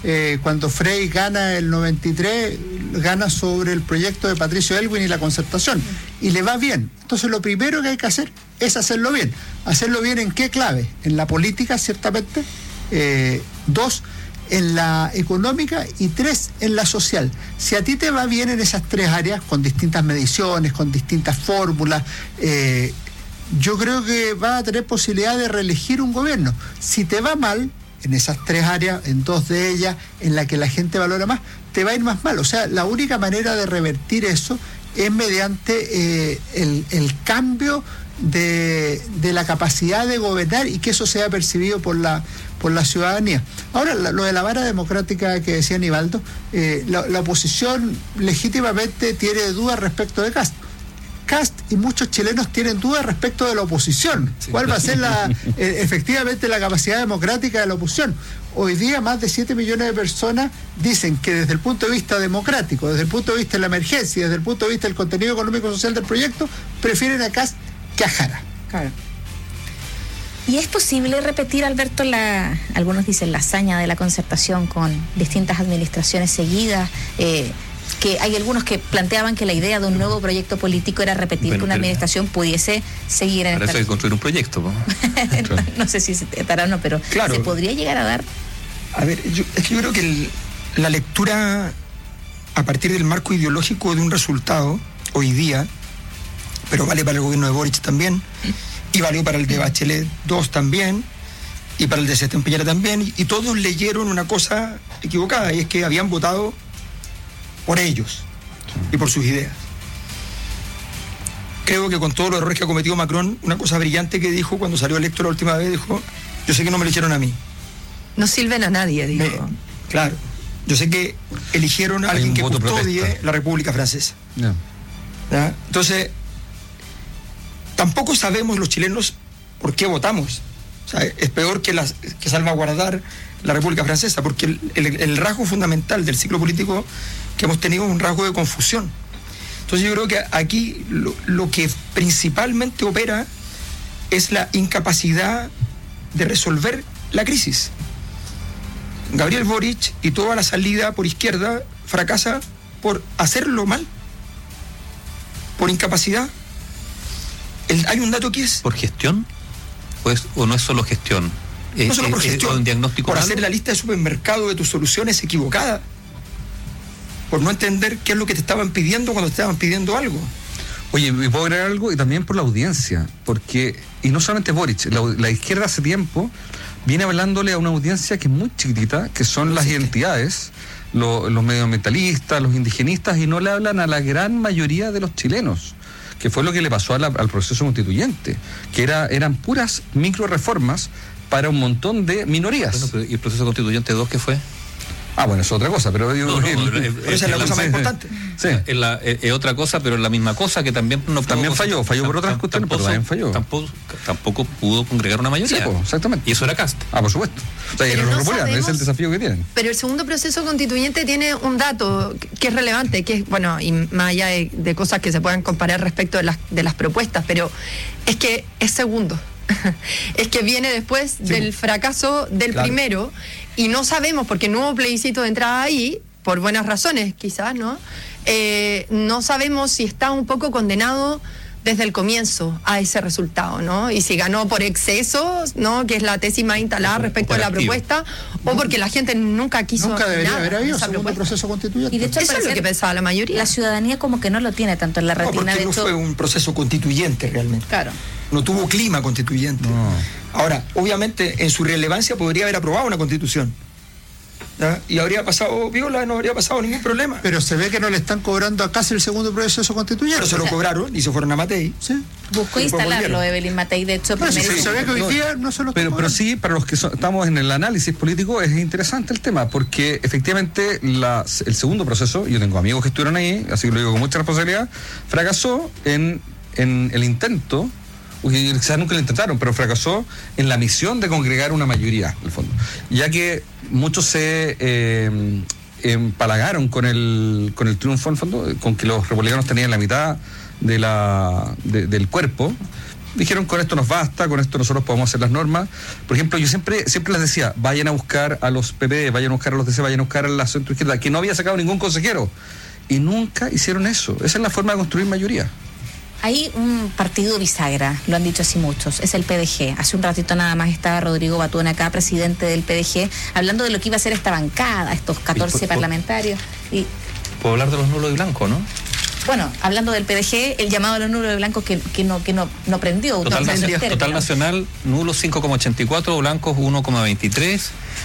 cuando Frey gana el 93, gana sobre el proyecto de Patricio Aylwin y la concertación, y le va bien. Entonces lo primero que hay que hacer es hacerlo bien. ¿Hacerlo bien en qué clave? En la política, ciertamente. 2, en la económica, y 3, en la social. Si a ti te va bien en esas 3 áreas, con distintas mediciones, con distintas fórmulas, yo creo que va a tener posibilidad de reelegir un gobierno. Si te va mal en esas 3 áreas, en 2 de ellas, en la que la gente valora más, te va a ir más mal. O sea, la única manera de revertir eso es mediante el cambio de la capacidad de gobernar, y que eso sea percibido por la ciudadanía. Ahora, lo de la vara democrática que decía Nivaldo, la oposición legítimamente tiene dudas respecto de Kast, y muchos chilenos tienen dudas respecto de la oposición. Sí. ¿Cuál va a ser efectivamente la capacidad democrática de la oposición? Hoy día más de 7 millones de personas dicen que desde el punto de vista democrático, desde el punto de vista de la emergencia, desde el punto de vista del contenido económico y social del proyecto, prefieren a Kast que a Jara. Claro. ¿Y es posible repetir, Alberto, algunos dicen la hazaña de la concertación con distintas administraciones seguidas? Que hay algunos que planteaban que la idea de un nuevo proyecto político era repetir que una administración pudiese seguir en para eso hay que construir un proyecto. No sé si se estará o no, pero claro, ¿se podría llegar a dar? A ver, yo creo que la lectura a partir del marco ideológico de un resultado hoy día, pero vale para el gobierno de Boric también, y valió para el de Bachelet 2 también, y para el de Sebastián Piñera también, y todos leyeron una cosa equivocada, y es que habían votado por ellos y por sus ideas. Creo que con todos los errores que ha cometido Macron, una cosa brillante que dijo cuando salió electo la última vez, dijo: yo sé que no me eligieron a mí. No sirven a nadie, dijo. Claro. Yo sé que eligieron a alguien que custodie la República Francesa. No. Entonces, tampoco sabemos los chilenos por qué votamos. O sea, es peor que salvaguardar la República Francesa, porque el rasgo fundamental del ciclo político que hemos tenido es un rasgo de confusión. Entonces yo creo que aquí lo que principalmente opera es la incapacidad de resolver la crisis. Gabriel Boric y toda la salida por izquierda fracasa por hacerlo mal, por incapacidad. Hay un dato que es... ¿Por gestión? Pues, ¿o no es solo gestión? No solo por gestión, un diagnóstico por malo. Hacer la lista de supermercado de tus soluciones equivocada, por no entender qué es lo que te estaban pidiendo cuando te estaban pidiendo algo. Oye, ¿me puedo agregar algo? Y también por la audiencia, porque, y no solamente Boric, la izquierda hace tiempo viene hablándole a una audiencia que es muy chiquitita, que son las identidades, los medioambientalistas, los indigenistas, y no le hablan a la gran mayoría de los chilenos, que fue lo que le pasó al proceso constituyente, que eran puras micro reformas para un montón de minorías. Bueno, pero ¿y el proceso constituyente 2 qué fue? Ah, bueno, es otra cosa, pero digo, esa es la cosa más importante. Sí. Es otra cosa, pero es la misma cosa que también no también falló por otras cuestiones, pero también falló. Tampoco pudo congregar una mayoría. Sí, exactamente. Y eso era Kast. Ah, por supuesto. O sea, los republicanos, es el desafío que tienen. Pero el segundo proceso constituyente tiene un dato que es relevante, que es, bueno, y más allá de cosas que se puedan comparar respecto de las propuestas, pero es que es segundo. Es que viene después del fracaso del primero, y no sabemos, porque no hubo plebiscito de entrada ahí, por buenas razones quizás, ¿no? No sabemos si está un poco condenado desde el comienzo a ese resultado, ¿no? Y si ganó por exceso, ¿no? Que es la tesis más instalada respecto a la propuesta, o porque la gente nunca quiso. Nunca debería haber habido segundo proceso constituyente. Y de hecho, eso es lo que pensaba la mayoría. La ciudadanía como que no lo tiene tanto en la retina. Porque no fue un proceso constituyente realmente. Claro. No tuvo clima constituyente. No. Ahora, obviamente, en su relevancia podría haber aprobado una constitución, ¿ya? Y habría pasado viola, no habría pasado ningún problema. Pero se ve que no le están cobrando a Casi el segundo proceso constituyente. Pero se lo cobraron y se fueron a Matei. Sí. Buscó instalarlo Evelyn Matei, de hecho. Se ve que hoy día no se lo pero sí, para los que estamos en el análisis político, es interesante el tema, porque efectivamente el segundo proceso, yo tengo amigos que estuvieron ahí, así que lo digo con mucha responsabilidad, fracasó en el intento, quizás nunca lo intentaron, pero fracasó en la misión de congregar una mayoría, en el fondo. Ya que muchos se empalagaron con el triunfo, en el fondo, con que los republicanos tenían la mitad del cuerpo, Dijeron, con esto nos basta, con esto nosotros podemos hacer las normas. Por ejemplo, yo siempre les decía, vayan a buscar a los PPD, vayan a buscar a los DC, vayan a buscar a la centroizquierda, que no había sacado ningún consejero. Y nunca hicieron eso. Esa es la forma de construir mayoría. Hay un partido bisagra, lo han dicho así muchos, es el PDG. Hace un ratito nada más estaba Rodrigo Batún acá, presidente del PDG, hablando de lo que iba a ser esta bancada, estos 14 parlamentarios. Puedo hablar de los nulos y blancos, ¿no? Bueno, hablando del PDG, el llamado a los nulos y blancos que no prendió. Total nacional, nulos 5,84, blancos 1,23,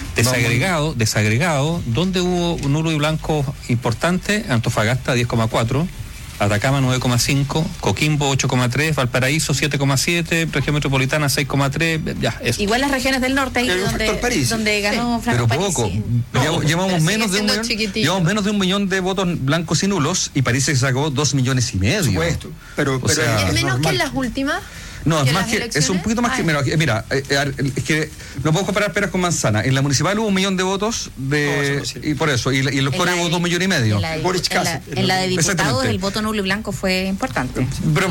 desagregado, donde hubo nulo y blanco importante, Antofagasta 10,4, Atacama 9,5, Coquimbo 8,3, Valparaíso 7,7, región metropolitana 6,3, ya, eso. Igual las regiones del norte, ahí donde ganó Franco Pero poco. Llevamos menos de 1 millón de votos blancos y nulos, y París se sacó 2,5 millones. Por supuesto. Pero ¿es menos que en las últimas? No, es más que, es un poquito más que menos. Mira, es que no puedo comparar peras con manzanas. En la municipal hubo 1 millón de votos y por eso, y los core hubo 2,5 millones. En la de diputados el voto nulo y blanco fue importante.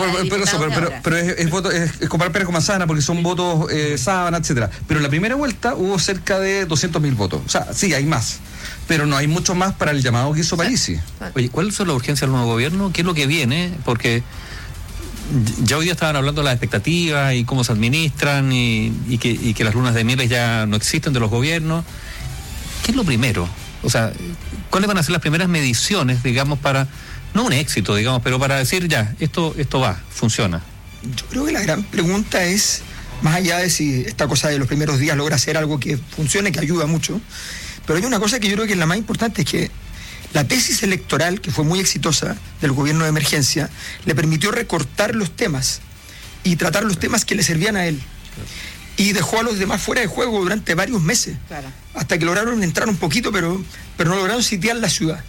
Pero es comparar peras con manzanas porque son votos sábana, etcétera. Pero en la primera vuelta hubo cerca de 200.000 votos. O sea, sí, hay más. Pero no hay mucho más para el llamado que hizo Parisi. Oye, ¿cuáles son las urgencias del nuevo gobierno? ¿Qué es lo que viene? Porque ya hoy día estaban hablando de las expectativas y cómo se administran y que las lunas de miel ya no existen de los gobiernos. ¿Qué es lo primero? O sea, ¿cuáles van a ser las primeras mediciones, digamos, para, no un éxito, digamos, pero para decir ya, esto va, funciona? Yo creo que la gran pregunta es, más allá de si esta cosa de los primeros días logra hacer algo que funcione, que ayuda mucho, pero hay una cosa que yo creo que es la más importante, es que la tesis electoral, que fue muy exitosa, del gobierno de emergencia, le permitió recortar los temas y tratar los temas que le servían a él. Y dejó a los demás fuera de juego durante varios meses, hasta que lograron entrar un poquito, pero no lograron sitiar la ciudad.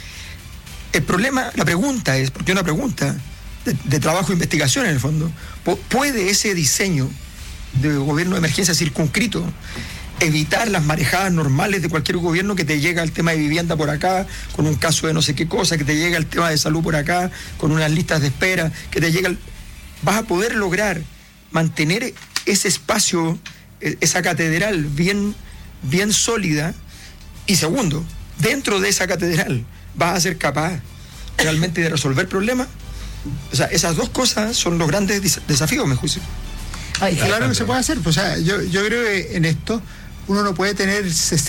El problema, la pregunta es, porque es una pregunta de trabajo e investigación en el fondo, ¿puede ese diseño de gobierno de emergencia circunscrito evitar las marejadas normales de cualquier gobierno, que te llega el tema de vivienda por acá, con un caso de no sé qué cosa, que te llega el tema de salud por acá, con unas listas de espera, que te llega vas a poder lograr mantener ese espacio, esa catedral bien sólida? Y segundo, dentro de esa catedral, ¿vas a ser capaz realmente de resolver problemas? O sea, esas dos cosas son los grandes desafíos, me juicio. Claro que se puede hacer. O sea, yo creo que en esto uno no puede tener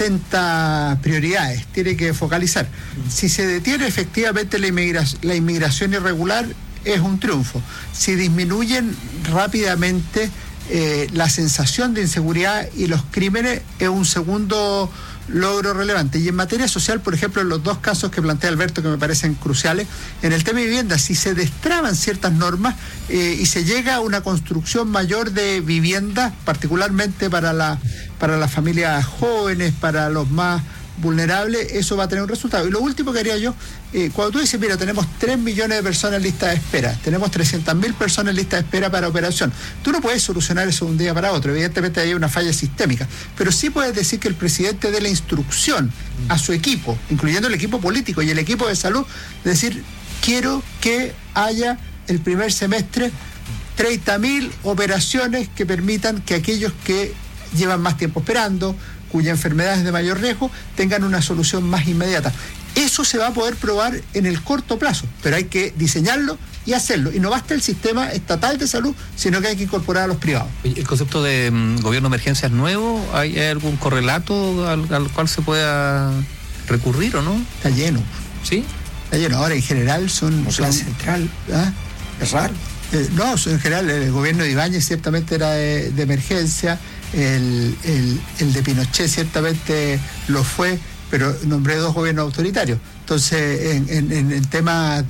60 prioridades, tiene que focalizar. Si se detiene efectivamente la inmigración irregular, es un triunfo. Si disminuyen rápidamente la sensación de inseguridad y los crímenes, es un segundo logro relevante. Y en materia social, por ejemplo, en los dos casos que plantea Alberto, que me parecen cruciales, en el tema de vivienda, si se destraban ciertas normas y se llega a una construcción mayor de viviendas, particularmente para las familias jóvenes, para los más vulnerables, eso va a tener un resultado. Y lo último que haría yo, cuando tú dices, mira, tenemos 3 millones de personas en lista de espera, tenemos 300.000 personas en lista de espera para operación, tú no puedes solucionar eso de un día para otro, evidentemente hay una falla sistémica, pero sí puedes decir que el presidente dé la instrucción a su equipo, incluyendo el equipo político y el equipo de salud, de decir, quiero que haya el primer semestre 30.000 operaciones que permitan que aquellos que llevan más tiempo esperando, cuya enfermedad es de mayor riesgo, tengan una solución más inmediata. Eso se va a poder probar en el corto plazo, pero hay que diseñarlo y hacerlo. Y no basta el sistema estatal de salud, sino que hay que incorporar a los privados. ¿El concepto de gobierno de emergencia es nuevo? ¿Hay algún correlato al cual se pueda recurrir o no? Está lleno. ¿Sí? Está lleno. Ahora, en general, son plan central. Es raro. No, en general, el gobierno de Ibáñez ciertamente era de emergencia. El de Pinochet ciertamente lo fue, pero nombré 2 gobiernos autoritarios. Entonces, en temas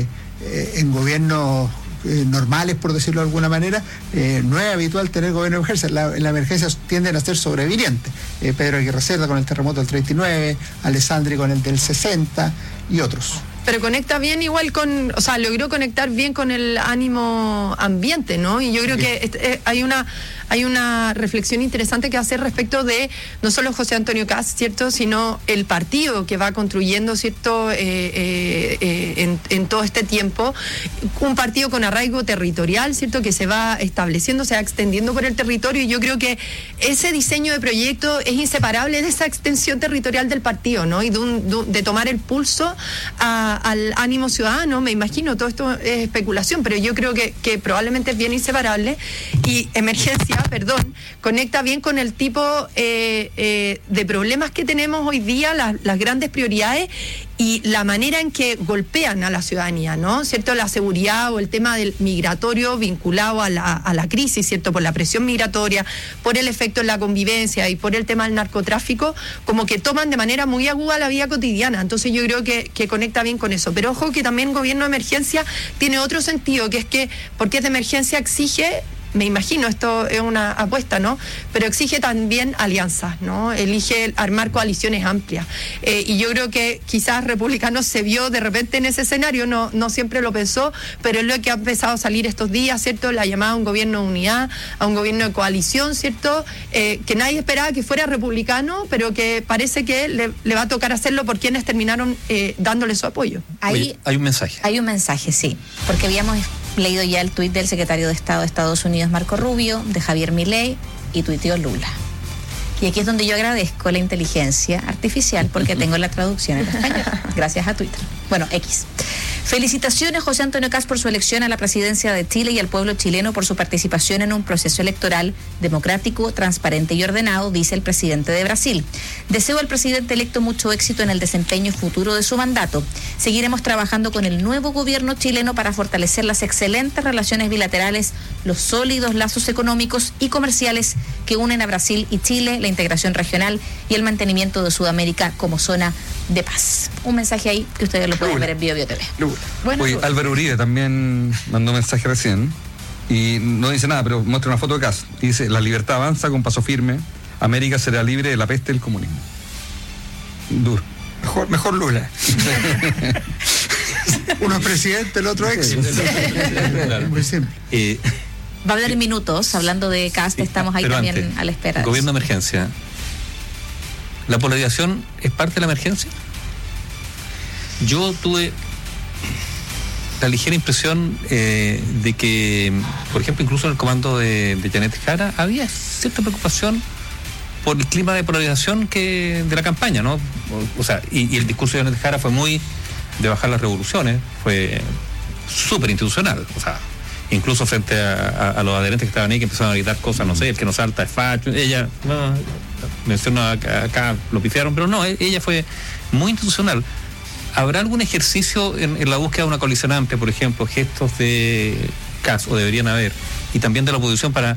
en gobiernos normales, por decirlo de alguna manera, no es habitual tener gobierno de emergencia. La emergencia tienden a ser sobrevivientes. Pedro Aguirre Cerda con el terremoto del 39, Alessandri con el del 60 y otros. Pero conecta bien igual logró conectar bien con el ánimo ambiente, ¿no? Y yo creo que hay hay una reflexión interesante que hacer respecto de no solo José Antonio Kast, ¿cierto?, sino el partido que va construyendo, ¿cierto?, en todo este tiempo, un partido con arraigo territorial, ¿cierto?, que se va estableciendo, se va extendiendo por el territorio, y yo creo que ese diseño de proyecto es inseparable de esa extensión territorial del partido, ¿no?, y de tomar el pulso al ánimo ciudadano. Me imagino, todo esto es especulación, pero yo creo que probablemente es bien inseparable, y Emergencia, conecta bien con el tipo de problemas que tenemos hoy día, las grandes prioridades y la manera en que golpean a la ciudadanía, ¿no? ¿Cierto? La seguridad o el tema del migratorio vinculado a la crisis, ¿cierto? Por la presión migratoria, por el efecto en la convivencia y por el tema del narcotráfico, como que toman de manera muy aguda la vida cotidiana. Entonces yo creo que conecta bien con eso. Pero ojo que también gobierno de emergencia tiene otro sentido, que es que, porque es de emergencia, exige, me imagino, esto es una apuesta, ¿no?, pero exige también alianzas, ¿no?, elige armar coaliciones amplias. Y yo creo que quizás Republicanos se vio de repente en ese escenario, no siempre lo pensó, pero es lo que ha empezado a salir estos días, ¿cierto?, la llamada a un gobierno de unidad, a un gobierno de coalición, ¿cierto?, que nadie esperaba que fuera republicano, pero que parece que le va a tocar hacerlo por quienes terminaron dándole su apoyo. Oye, hay un mensaje. Hay un mensaje, sí, porque habíamos leído ya el tuit del secretario de Estado de Estados Unidos, Marco Rubio, de Javier Milei, y tuiteó Lula. Y aquí es donde yo agradezco la inteligencia artificial, porque tengo la traducción en español, gracias a Twitter. Bueno, X. Felicitaciones, José Antonio Kast, por su elección a la presidencia de Chile, y al pueblo chileno por su participación en un proceso electoral democrático, transparente y ordenado, dice el presidente de Brasil. Deseo al presidente electo mucho éxito en el desempeño futuro de su mandato. Seguiremos trabajando con el nuevo gobierno chileno para fortalecer las excelentes relaciones bilaterales, los sólidos lazos económicos y comerciales que unen a Brasil y Chile, la integración regional y el mantenimiento de Sudamérica como zona de paz. Un mensaje ahí que ustedes lo pueden ver en BioBio TV. Bueno, oye, Álvaro Uribe también mandó un mensaje recién y no dice nada, pero muestra una foto de Kast y dice: la libertad avanza con paso firme, América será libre de la peste del comunismo. Duro. Mejor Lula. Uno es presidente, el otro ex. Muy simple. Va a hablar en minutos, hablando de Kast, estamos ahí también antes, a la espera. Gobierno de emergencia. ¿La polarización es parte de la emergencia? Yo tuve la ligera impresión de que, por ejemplo, incluso en el comando de Janet Jara había cierta preocupación por el clima de polarización de la campaña, ¿no? O sea, y el discurso de Janet Jara fue muy de bajar las revoluciones, fue súper institucional, o sea, incluso frente a los adherentes que estaban ahí, que empezaron a gritar cosas, no sé, el que no salta es facho, ella mencionó acá, lo pifiaron, pero no, ella fue muy institucional. ¿Habrá algún ejercicio en la búsqueda de una coalición amplia, por ejemplo, gestos de Kast, o deberían haber, y también de la oposición para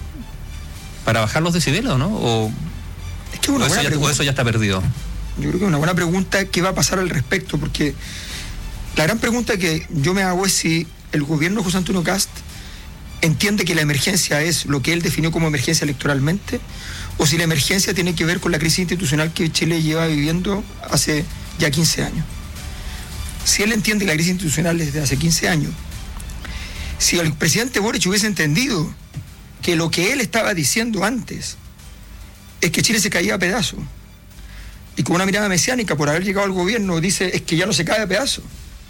bajar los decibeles, ¿no? ¿O eso ya está perdido? Yo creo que es una buena pregunta. ¿Qué va a pasar al respecto? Porque la gran pregunta que yo me hago es si el gobierno de José Antonio Kast entiende que la emergencia es lo que él definió como emergencia electoralmente, o si la emergencia tiene que ver con la crisis institucional que Chile lleva viviendo hace ya 15 años. Si él entiende la crisis institucional desde hace 15 años, si el presidente Boric hubiese entendido que lo que él estaba diciendo antes es que Chile se caía a pedazos, y con una mirada mesiánica por haber llegado al gobierno dice: es que ya no se cae a pedazos,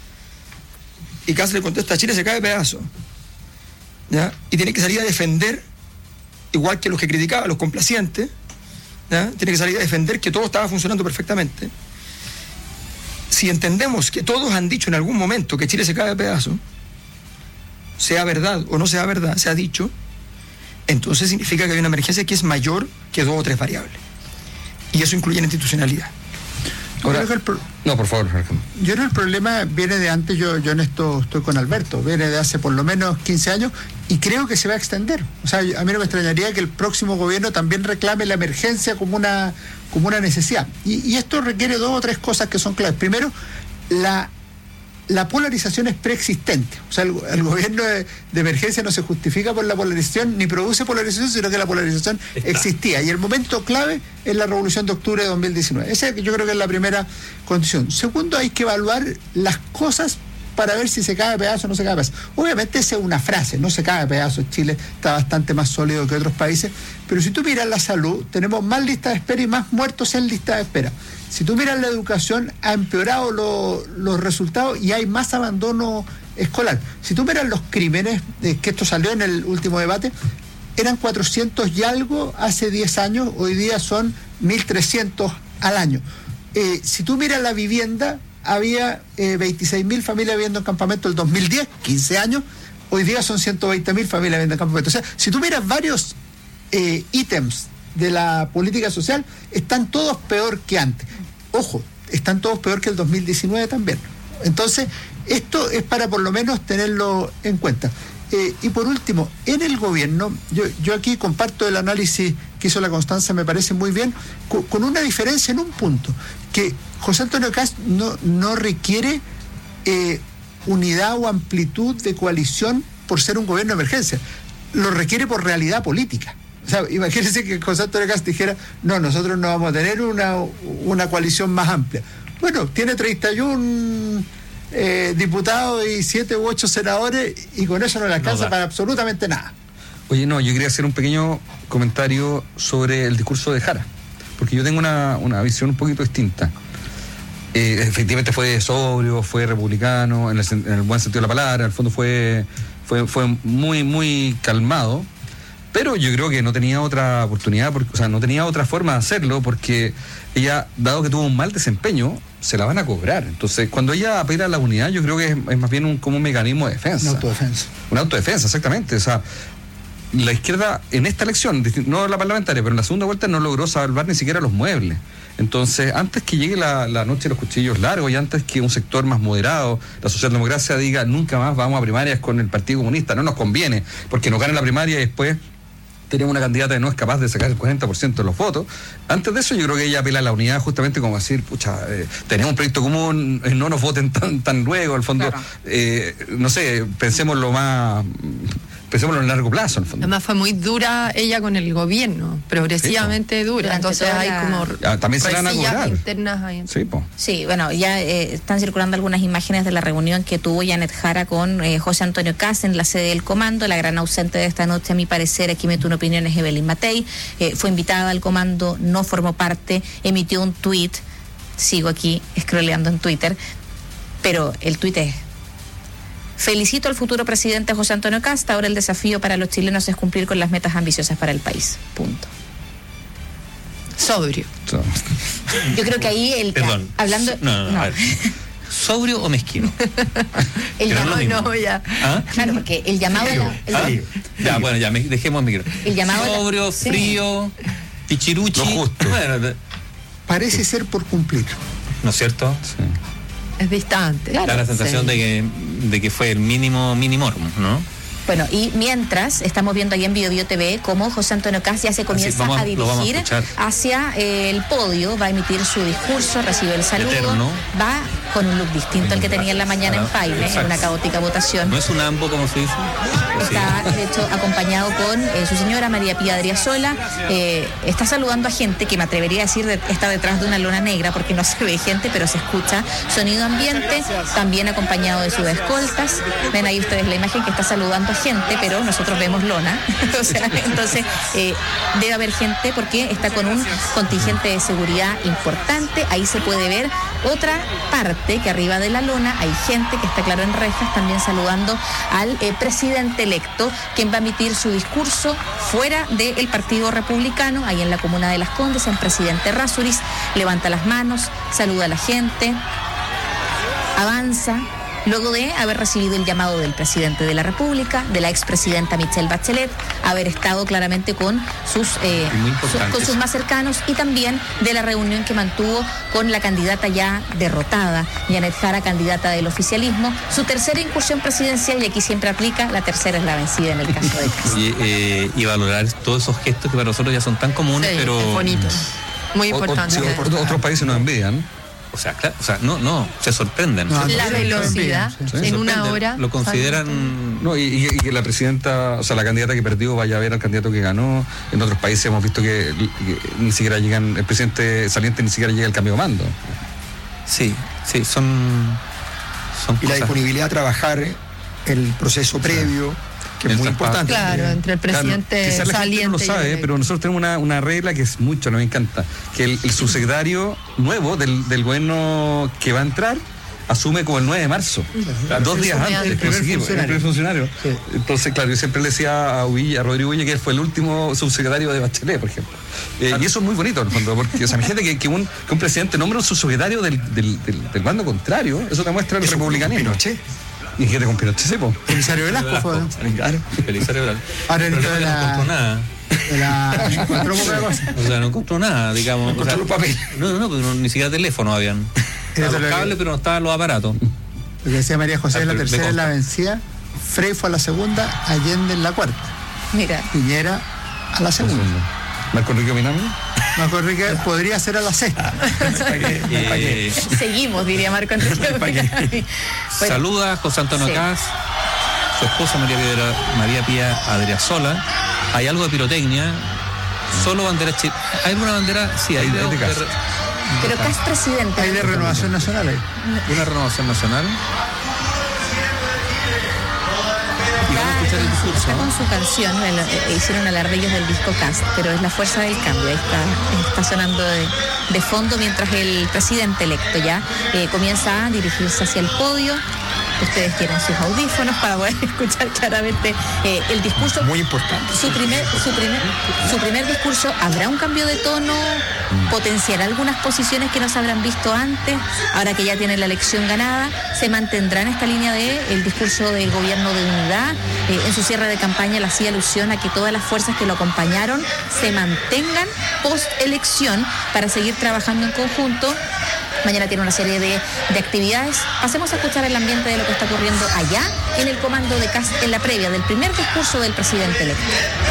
y Kast le contesta: Chile se cae a pedazos, ¿ya? Y tiene que salir a defender, igual que los que criticaban, los complacientes, ¿ya? Tiene que salir a defender que todo estaba funcionando perfectamente. Si entendemos que todos han dicho en algún momento que Chile se cae a pedazos, sea verdad o no sea verdad, se ha dicho, entonces significa que hay una emergencia que es mayor que 2 o 3 variables. Y eso incluye la institucionalidad. Ahora, no, por favor, Alejandro. Yo creo que el problema viene de antes, yo en esto estoy con Alberto, viene de hace por lo menos 15 años y creo que se va a extender. O sea, a mí no me extrañaría que el próximo gobierno también reclame la emergencia como una necesidad. Y esto requiere 2 o 3 cosas que son claves. Primero, la polarización es preexistente. O sea, el gobierno de emergencia no se justifica por la polarización ni produce polarización, sino que la polarización existía. Y el momento clave es la Revolución de Octubre de 2019. Esa yo creo que es la primera condición. Segundo, hay que evaluar las cosas para ver si se cae a pedazos o no se cae a pedazos. Obviamente esa es una frase, no se cae a pedazos. Chile está bastante más sólido que otros países, pero si tú miras la salud, tenemos más listas de espera y más muertos en lista de espera. Si tú miras la educación, ha empeorado los resultados y hay más abandono escolar. Si tú miras los crímenes, que esto salió en el último debate, eran 400 y algo hace 10 años, hoy día son 1.300 al año. Si tú miras la vivienda, había 26.000 familias viviendo en campamento el 2010, 15 años, hoy día son 120.000 familias viviendo en campamento. O sea, si tú miras varios ítems de la política social, están todos peor que antes. Ojo, están todos peor que el 2019 también. Entonces, esto es para por lo menos tenerlo en cuenta. Y por último, en el gobierno, yo aquí comparto el análisis que hizo la Constanza, me parece muy bien, con una diferencia en un punto, que José Antonio Kast no requiere unidad o amplitud de coalición por ser un gobierno de emergencia, lo requiere por realidad política. O sea, imagínense que José Antonio Kast dijera, no, nosotros no vamos a tener una coalición más amplia. Bueno, tiene 31 diputados y 7 u 8 senadores y con eso no le alcanza para absolutamente nada. Oye, no, yo quería hacer un pequeño comentario sobre el discurso de Jara, porque yo tengo una visión un poquito distinta. Efectivamente fue sobrio, fue republicano, en el buen sentido de la palabra, al fondo fue muy, muy calmado, pero yo creo que no tenía otra oportunidad, no tenía otra forma de hacerlo, porque ella, dado que tuvo un mal desempeño, se la van a cobrar. Entonces, cuando ella apela a la unidad, yo creo que es más bien como un mecanismo de defensa. Una autodefensa, exactamente. O sea, la izquierda en esta elección, no la parlamentaria, pero en la segunda vuelta no logró salvar ni siquiera los muebles. Entonces, antes que llegue la noche de los cuchillos largos y antes que un sector más moderado, la socialdemocracia, diga nunca más vamos a primarias con el Partido Comunista, no nos conviene, porque nos gana la primaria y después tenemos una candidata que no es capaz de sacar el 40% de los votos. Antes de eso, yo creo que ella apela a la unidad justamente como decir, pucha, tenemos un proyecto común, no nos voten tan luego, al fondo, claro. No sé, pensémoslo en largo plazo, en el fondo. Además fue muy dura ella con el gobierno, progresivamente dura, entonces hay como también se van a cobrar internas ahí. Sí, bueno, ya están circulando algunas imágenes de la reunión que tuvo Janet Jara con José Antonio Kast en la sede del comando. La gran ausente de esta noche, a mi parecer, aquí meto una opinión, es Evelyn Matei. Fue invitada al comando, no formó parte, emitió un tuit, sigo aquí scrolleando en Twitter, pero el tuit es: felicito al futuro presidente José Antonio Kast, ahora el desafío para los chilenos es cumplir con las metas ambiciosas para el país. Punto. Sobrio. Yo creo que ahí Perdón. Hablando... No. A ver. ¿Sobrio o mezquino? El llamado, ya. ¿Ah? Claro, porque el llamado... Ya, bueno, ya, dejemos el micro. El llamado... Sobrio, frío, pichiruchi. Lo justo. Bueno, parece ser por cumplir. ¿No es cierto? Sí. Es distante. Claro, da la sensación de que fue el mínimo minimorum, ¿no? Bueno, y mientras estamos viendo ahí en Biobío TV cómo José Antonio Kast ya se comienza a dirigir hacia el podio, va a emitir su discurso, recibe el saludo, Eterno. Va con un look distinto al que tenía en la mañana en Paine, en una caótica votación. ¿No es un ambo, como se dice? Está, de hecho, acompañado con su señora María Pía Adriasola. Está saludando a gente que me atrevería a decir está detrás de una lona negra, porque no se ve gente, pero se escucha sonido ambiente, también acompañado de sus escoltas. Ven ahí ustedes la imagen que está saludando a gente, pero nosotros vemos lona. O sea, entonces debe haber gente porque está con un contingente de seguridad importante. Ahí se puede ver otra parte que arriba de la lona hay gente que está claro en rejas también saludando al presidente electo, quien va a emitir su discurso fuera del Partido Republicano, ahí en la comuna de Las Condes, en Presidente Errázuriz. Levanta las manos, saluda a la gente, avanza, luego de haber recibido el llamado del presidente de la República, de la expresidenta Michelle Bachelet, haber estado claramente con sus más cercanos, y también de la reunión que mantuvo con la candidata ya derrotada, Janet Jara, candidata del oficialismo, su tercera incursión presidencial, y aquí siempre aplica, la tercera es la vencida en el caso de Kast. Y valorar todos esos gestos que para nosotros ya son tan comunes, sí, pero... Es bonito, muy importante. Otros países nos envidian. O sea, no, se sorprenden. La velocidad en una hora. Lo consideran... No, y que la presidenta, o sea, la candidata que perdió vaya a ver al candidato que ganó. En otros países hemos visto que ni siquiera llegan, el presidente saliente ni siquiera llega al cambio de mando. Sí, son y la disponibilidad a trabajar el proceso previo, que es muy importante. Claro, entre el presidente quizás la gente no lo sabe, pero nosotros tenemos una regla que es mucho, nos encanta, que el subsecretario nuevo del gobierno que va a entrar asume como el 9 de marzo, 2 días antes, el primer funcionario. Sí. Entonces, claro, yo siempre le decía a Rodrigo Ulla que él fue el último subsecretario de Bachelet, por ejemplo. Y eso es muy bonito, en el fondo, porque, o sea, imagínate que un presidente nombra un subsecretario del bando contrario, eso demuestra el republicanismo. Pinochet. ¿Y qué te con Pinochet, sí, po? Belisario Velasco fue. Claro. Belisario Velasco. Ahora no encontró nada. O sea, no encontró nada, digamos. No encontró los papeles. No, porque ni siquiera teléfono habían. Estaban los cables, pero no estaban los aparatos. Lo que decía María José, la tercera es la vencida. Frey fue a la segunda, Allende en la cuarta. Mira. Piñera a la segunda. ¿Marco Enrique Minami? Marco Enrique podría ser a la sexta. Seguimos, diría Marco Enrique. Saluda a José Antonio Caz, su esposa María Pía Adriasola. Hay algo de pirotecnia, solo bandera chilena. ¿Hay alguna bandera? Sí, hay de Caz. Pero Caz presidente. Hay de Renovación Nacional ahí. ¿Una Renovación Nacional? Está con su canción, hicieron alardeos del disco Cast, pero es la fuerza del cambio. Ahí está sonando de fondo mientras el presidente electo ya comienza a dirigirse hacia el podio. Ustedes tienen sus audífonos para poder escuchar claramente el discurso. Muy importante. Su primer discurso, ¿habrá un cambio de tono? ¿Potenciará algunas posiciones que no se habrán visto antes? Ahora que ya tiene la elección ganada, ¿se mantendrá en esta línea el discurso del gobierno de unidad? En su cierre de campaña le hacía alusión a que todas las fuerzas que lo acompañaron se mantengan post-elección para seguir trabajando en conjunto. Mañana tiene una serie de actividades. Pasemos a escuchar el ambiente de lo que está ocurriendo allá en el comando de Cast en la previa del primer discurso del presidente electo.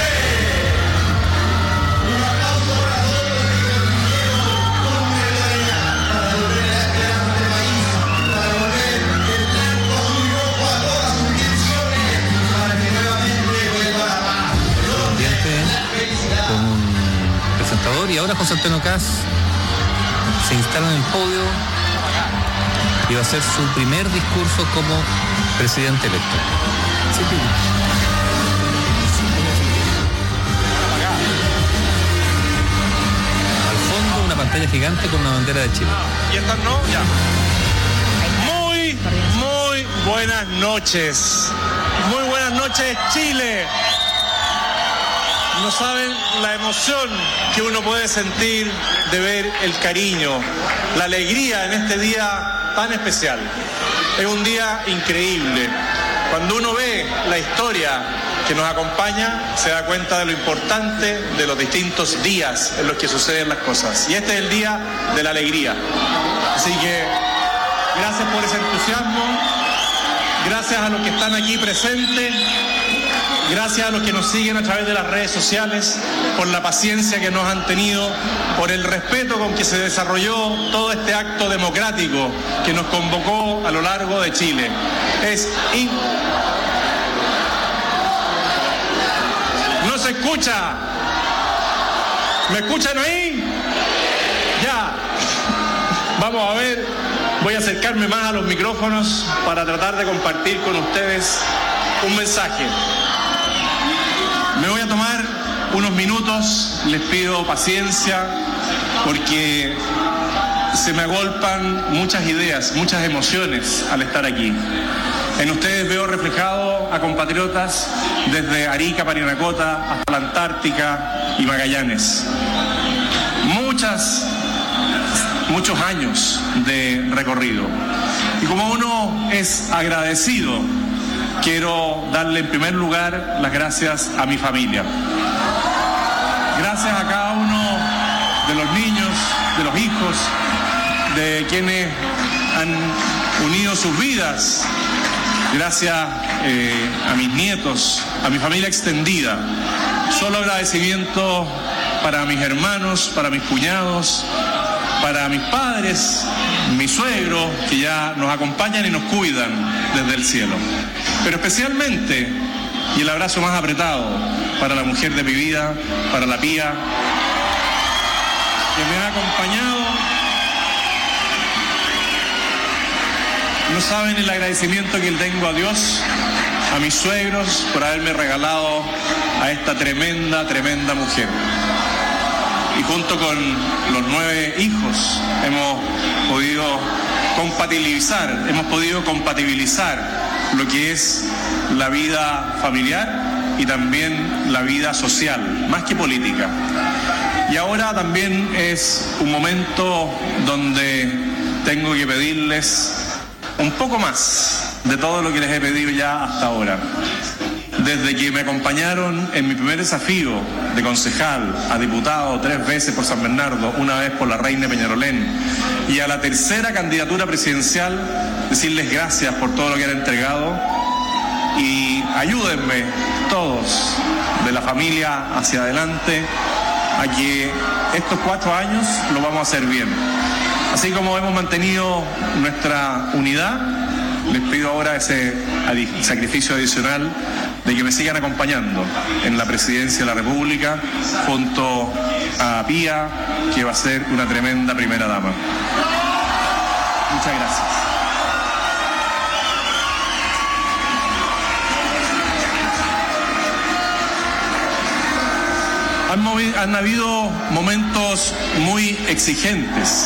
Con un presentador y ahora José Antonio Caz se instala en el podio y va a hacer su primer discurso como presidente electo. Al fondo una pantalla gigante con una bandera de Chile. ¿Y estas no? Ya. Muy buenas noches. Muy buenas noches, Chile. No saben la emoción que uno puede sentir de ver el cariño, la alegría en este día tan especial. Es un día increíble. Cuando uno ve la historia que nos acompaña, se da cuenta de lo importante de los distintos días en los que suceden las cosas. Y este es el día de la alegría. Así que gracias por ese entusiasmo, gracias a los que están aquí presentes. Gracias a los que nos siguen a través de las redes sociales, por la paciencia que nos han tenido, por el respeto con que se desarrolló todo este acto democrático que nos convocó a lo largo de Chile. No se escucha. ¿Me escuchan ahí? Ya. Vamos a ver. Voy a acercarme más a los micrófonos para tratar de compartir con ustedes un mensaje. Me voy a tomar unos minutos, les pido paciencia, porque se me agolpan muchas ideas, muchas emociones al estar aquí. En ustedes veo reflejado a compatriotas desde Arica, Parinacota, hasta la Antártica y Magallanes. Muchos años de recorrido. Y como uno es agradecido, quiero darle en primer lugar las gracias a mi familia. Gracias a cada uno de los niños, de los hijos, de quienes han unido sus vidas. Gracias a mis nietos, a mi familia extendida. Solo agradecimiento para mis hermanos, para mis cuñados, para mis padres, mi suegro, que ya nos acompañan y nos cuidan desde el cielo. Pero especialmente, y el abrazo más apretado, para la mujer de mi vida, para la Pía, que me ha acompañado No saben el agradecimiento que le tengo a Dios, a mis suegros, por haberme regalado a esta tremenda mujer. Y junto con los 9 hijos hemos podido compatibilizar lo que es la vida familiar y también la vida social, más que política. Y ahora también es un momento donde tengo que pedirles un poco más de todo lo que les he pedido ya hasta ahora. Desde que me acompañaron en mi primer desafío de concejal a diputado 3 veces por San Bernardo, una vez por la Reina Peñarolén, y a la tercera candidatura presidencial, decirles gracias por todo lo que han entregado y ayúdenme todos de la familia hacia adelante a que estos 4 años lo vamos a hacer bien. Así como hemos mantenido nuestra unidad, les pido ahora ese sacrificio adicional de que me sigan acompañando en la presidencia de la República junto a Pía, que va a ser una tremenda primera dama. Muchas gracias. Han habido momentos muy exigentes.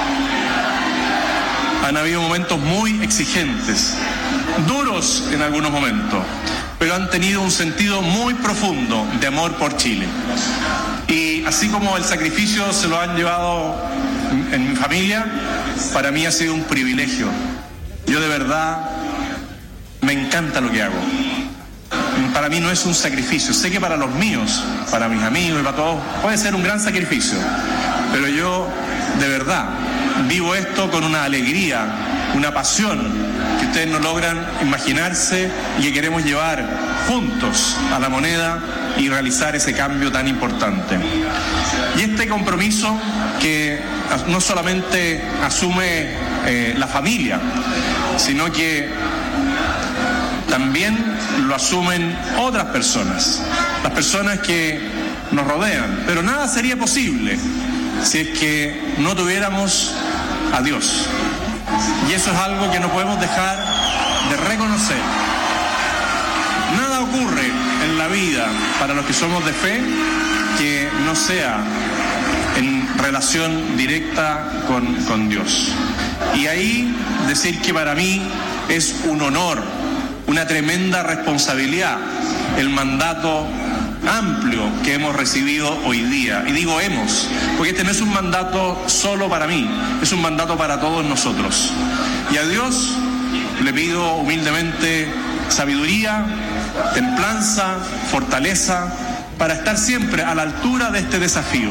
Duros en algunos momentos, pero han tenido un sentido muy profundo de amor por Chile. Y así como el sacrificio se lo han llevado en mi familia, para mí ha sido un privilegio. Yo de verdad me encanta lo que hago. Para mí no es un sacrificio. Sé que para los míos, para mis amigos y para todos, puede ser un gran sacrificio. Pero yo de verdad vivo esto con una alegría, una pasión que ustedes no logran imaginarse y que queremos llevar juntos a la moneda y realizar ese cambio tan importante. Y este compromiso que no solamente asume la familia, sino que también lo asumen otras personas, las personas que nos rodean. Pero nada sería posible si es que no tuviéramos a Dios. Y eso es algo que no podemos dejar de reconocer. Nada ocurre en la vida para los que somos de fe que no sea en relación directa con Dios. Y ahí decir que para mí es un honor, una tremenda responsabilidad, el mandato amplio que hemos recibido hoy día. Y digo hemos, porque este no es un mandato solo para mí, es un mandato para todos nosotros. Y a Dios le pido humildemente sabiduría, templanza, fortaleza, para estar siempre a la altura de este desafío.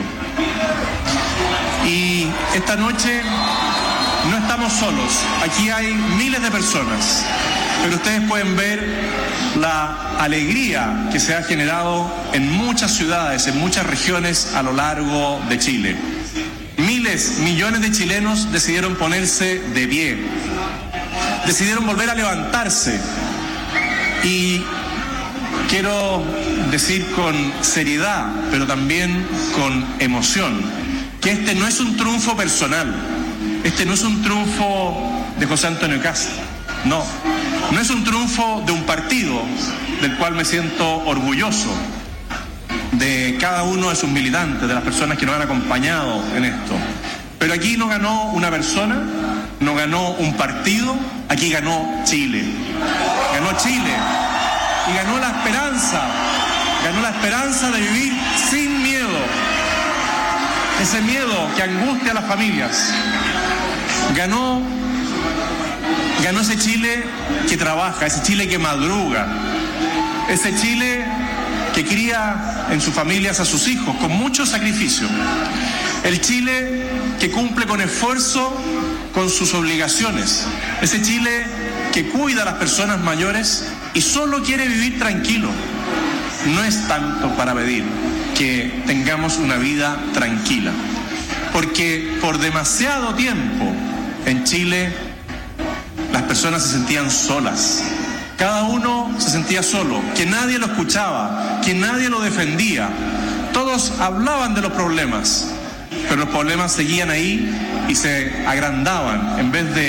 Y esta noche no estamos solos, aquí hay miles de personas, pero ustedes pueden ver la alegría que se ha generado en muchas ciudades, en muchas regiones a lo largo de Chile. Millones de chilenos decidieron ponerse de pie, decidieron volver a levantarse. Y quiero decir con seriedad, pero también con emoción, que este no es un triunfo personal, este no es un triunfo de José Antonio Kast, no es un triunfo de un partido del cual me siento orgulloso, de cada uno de sus militantes, de las personas que nos han acompañado en esto. Pero aquí no ganó una persona, no ganó un partido, aquí ganó Chile. Ganó Chile y ganó la esperanza de vivir sin miedo, ese miedo que angustia a las familias. Ganó ese Chile que trabaja, ese Chile que madruga, ese Chile que cría en sus familias a sus hijos con mucho sacrificio, el Chile que cumple con esfuerzo con sus obligaciones, ese Chile que cuida a las personas mayores y solo quiere vivir tranquilo. No es tanto para pedir que tengamos una vida tranquila, porque por demasiado tiempo en Chile las personas se sentían solas. Cada uno se sentía solo, que nadie lo escuchaba, que nadie lo defendía. Todos hablaban de los problemas, pero los problemas seguían ahí y se agrandaban en vez de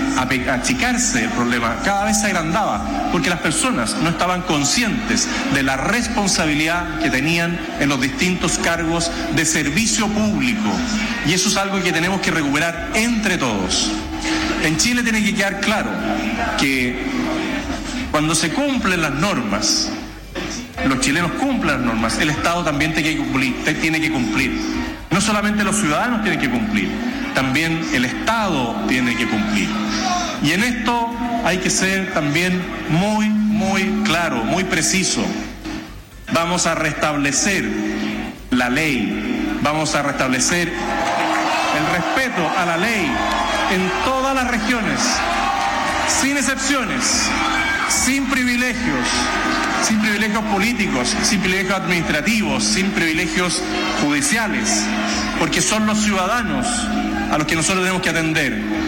achicarse el problema, cada vez se agrandaba, porque las personas no estaban conscientes de la responsabilidad que tenían en los distintos cargos de servicio público. Y eso es algo que tenemos que recuperar entre todos. En Chile tiene que quedar claro que cuando se cumplen las normas, los chilenos cumplen las normas, el Estado también tiene que cumplir. No solamente los ciudadanos tienen que cumplir, también el Estado tiene que cumplir. Y en esto hay que ser también muy claro, muy preciso. Vamos a restablecer la ley, vamos a restablecer el respeto a la ley en todas las regiones, sin excepciones, sin privilegios políticos, sin privilegios administrativos, sin privilegios judiciales, porque son los ciudadanos a los que nosotros tenemos que atender.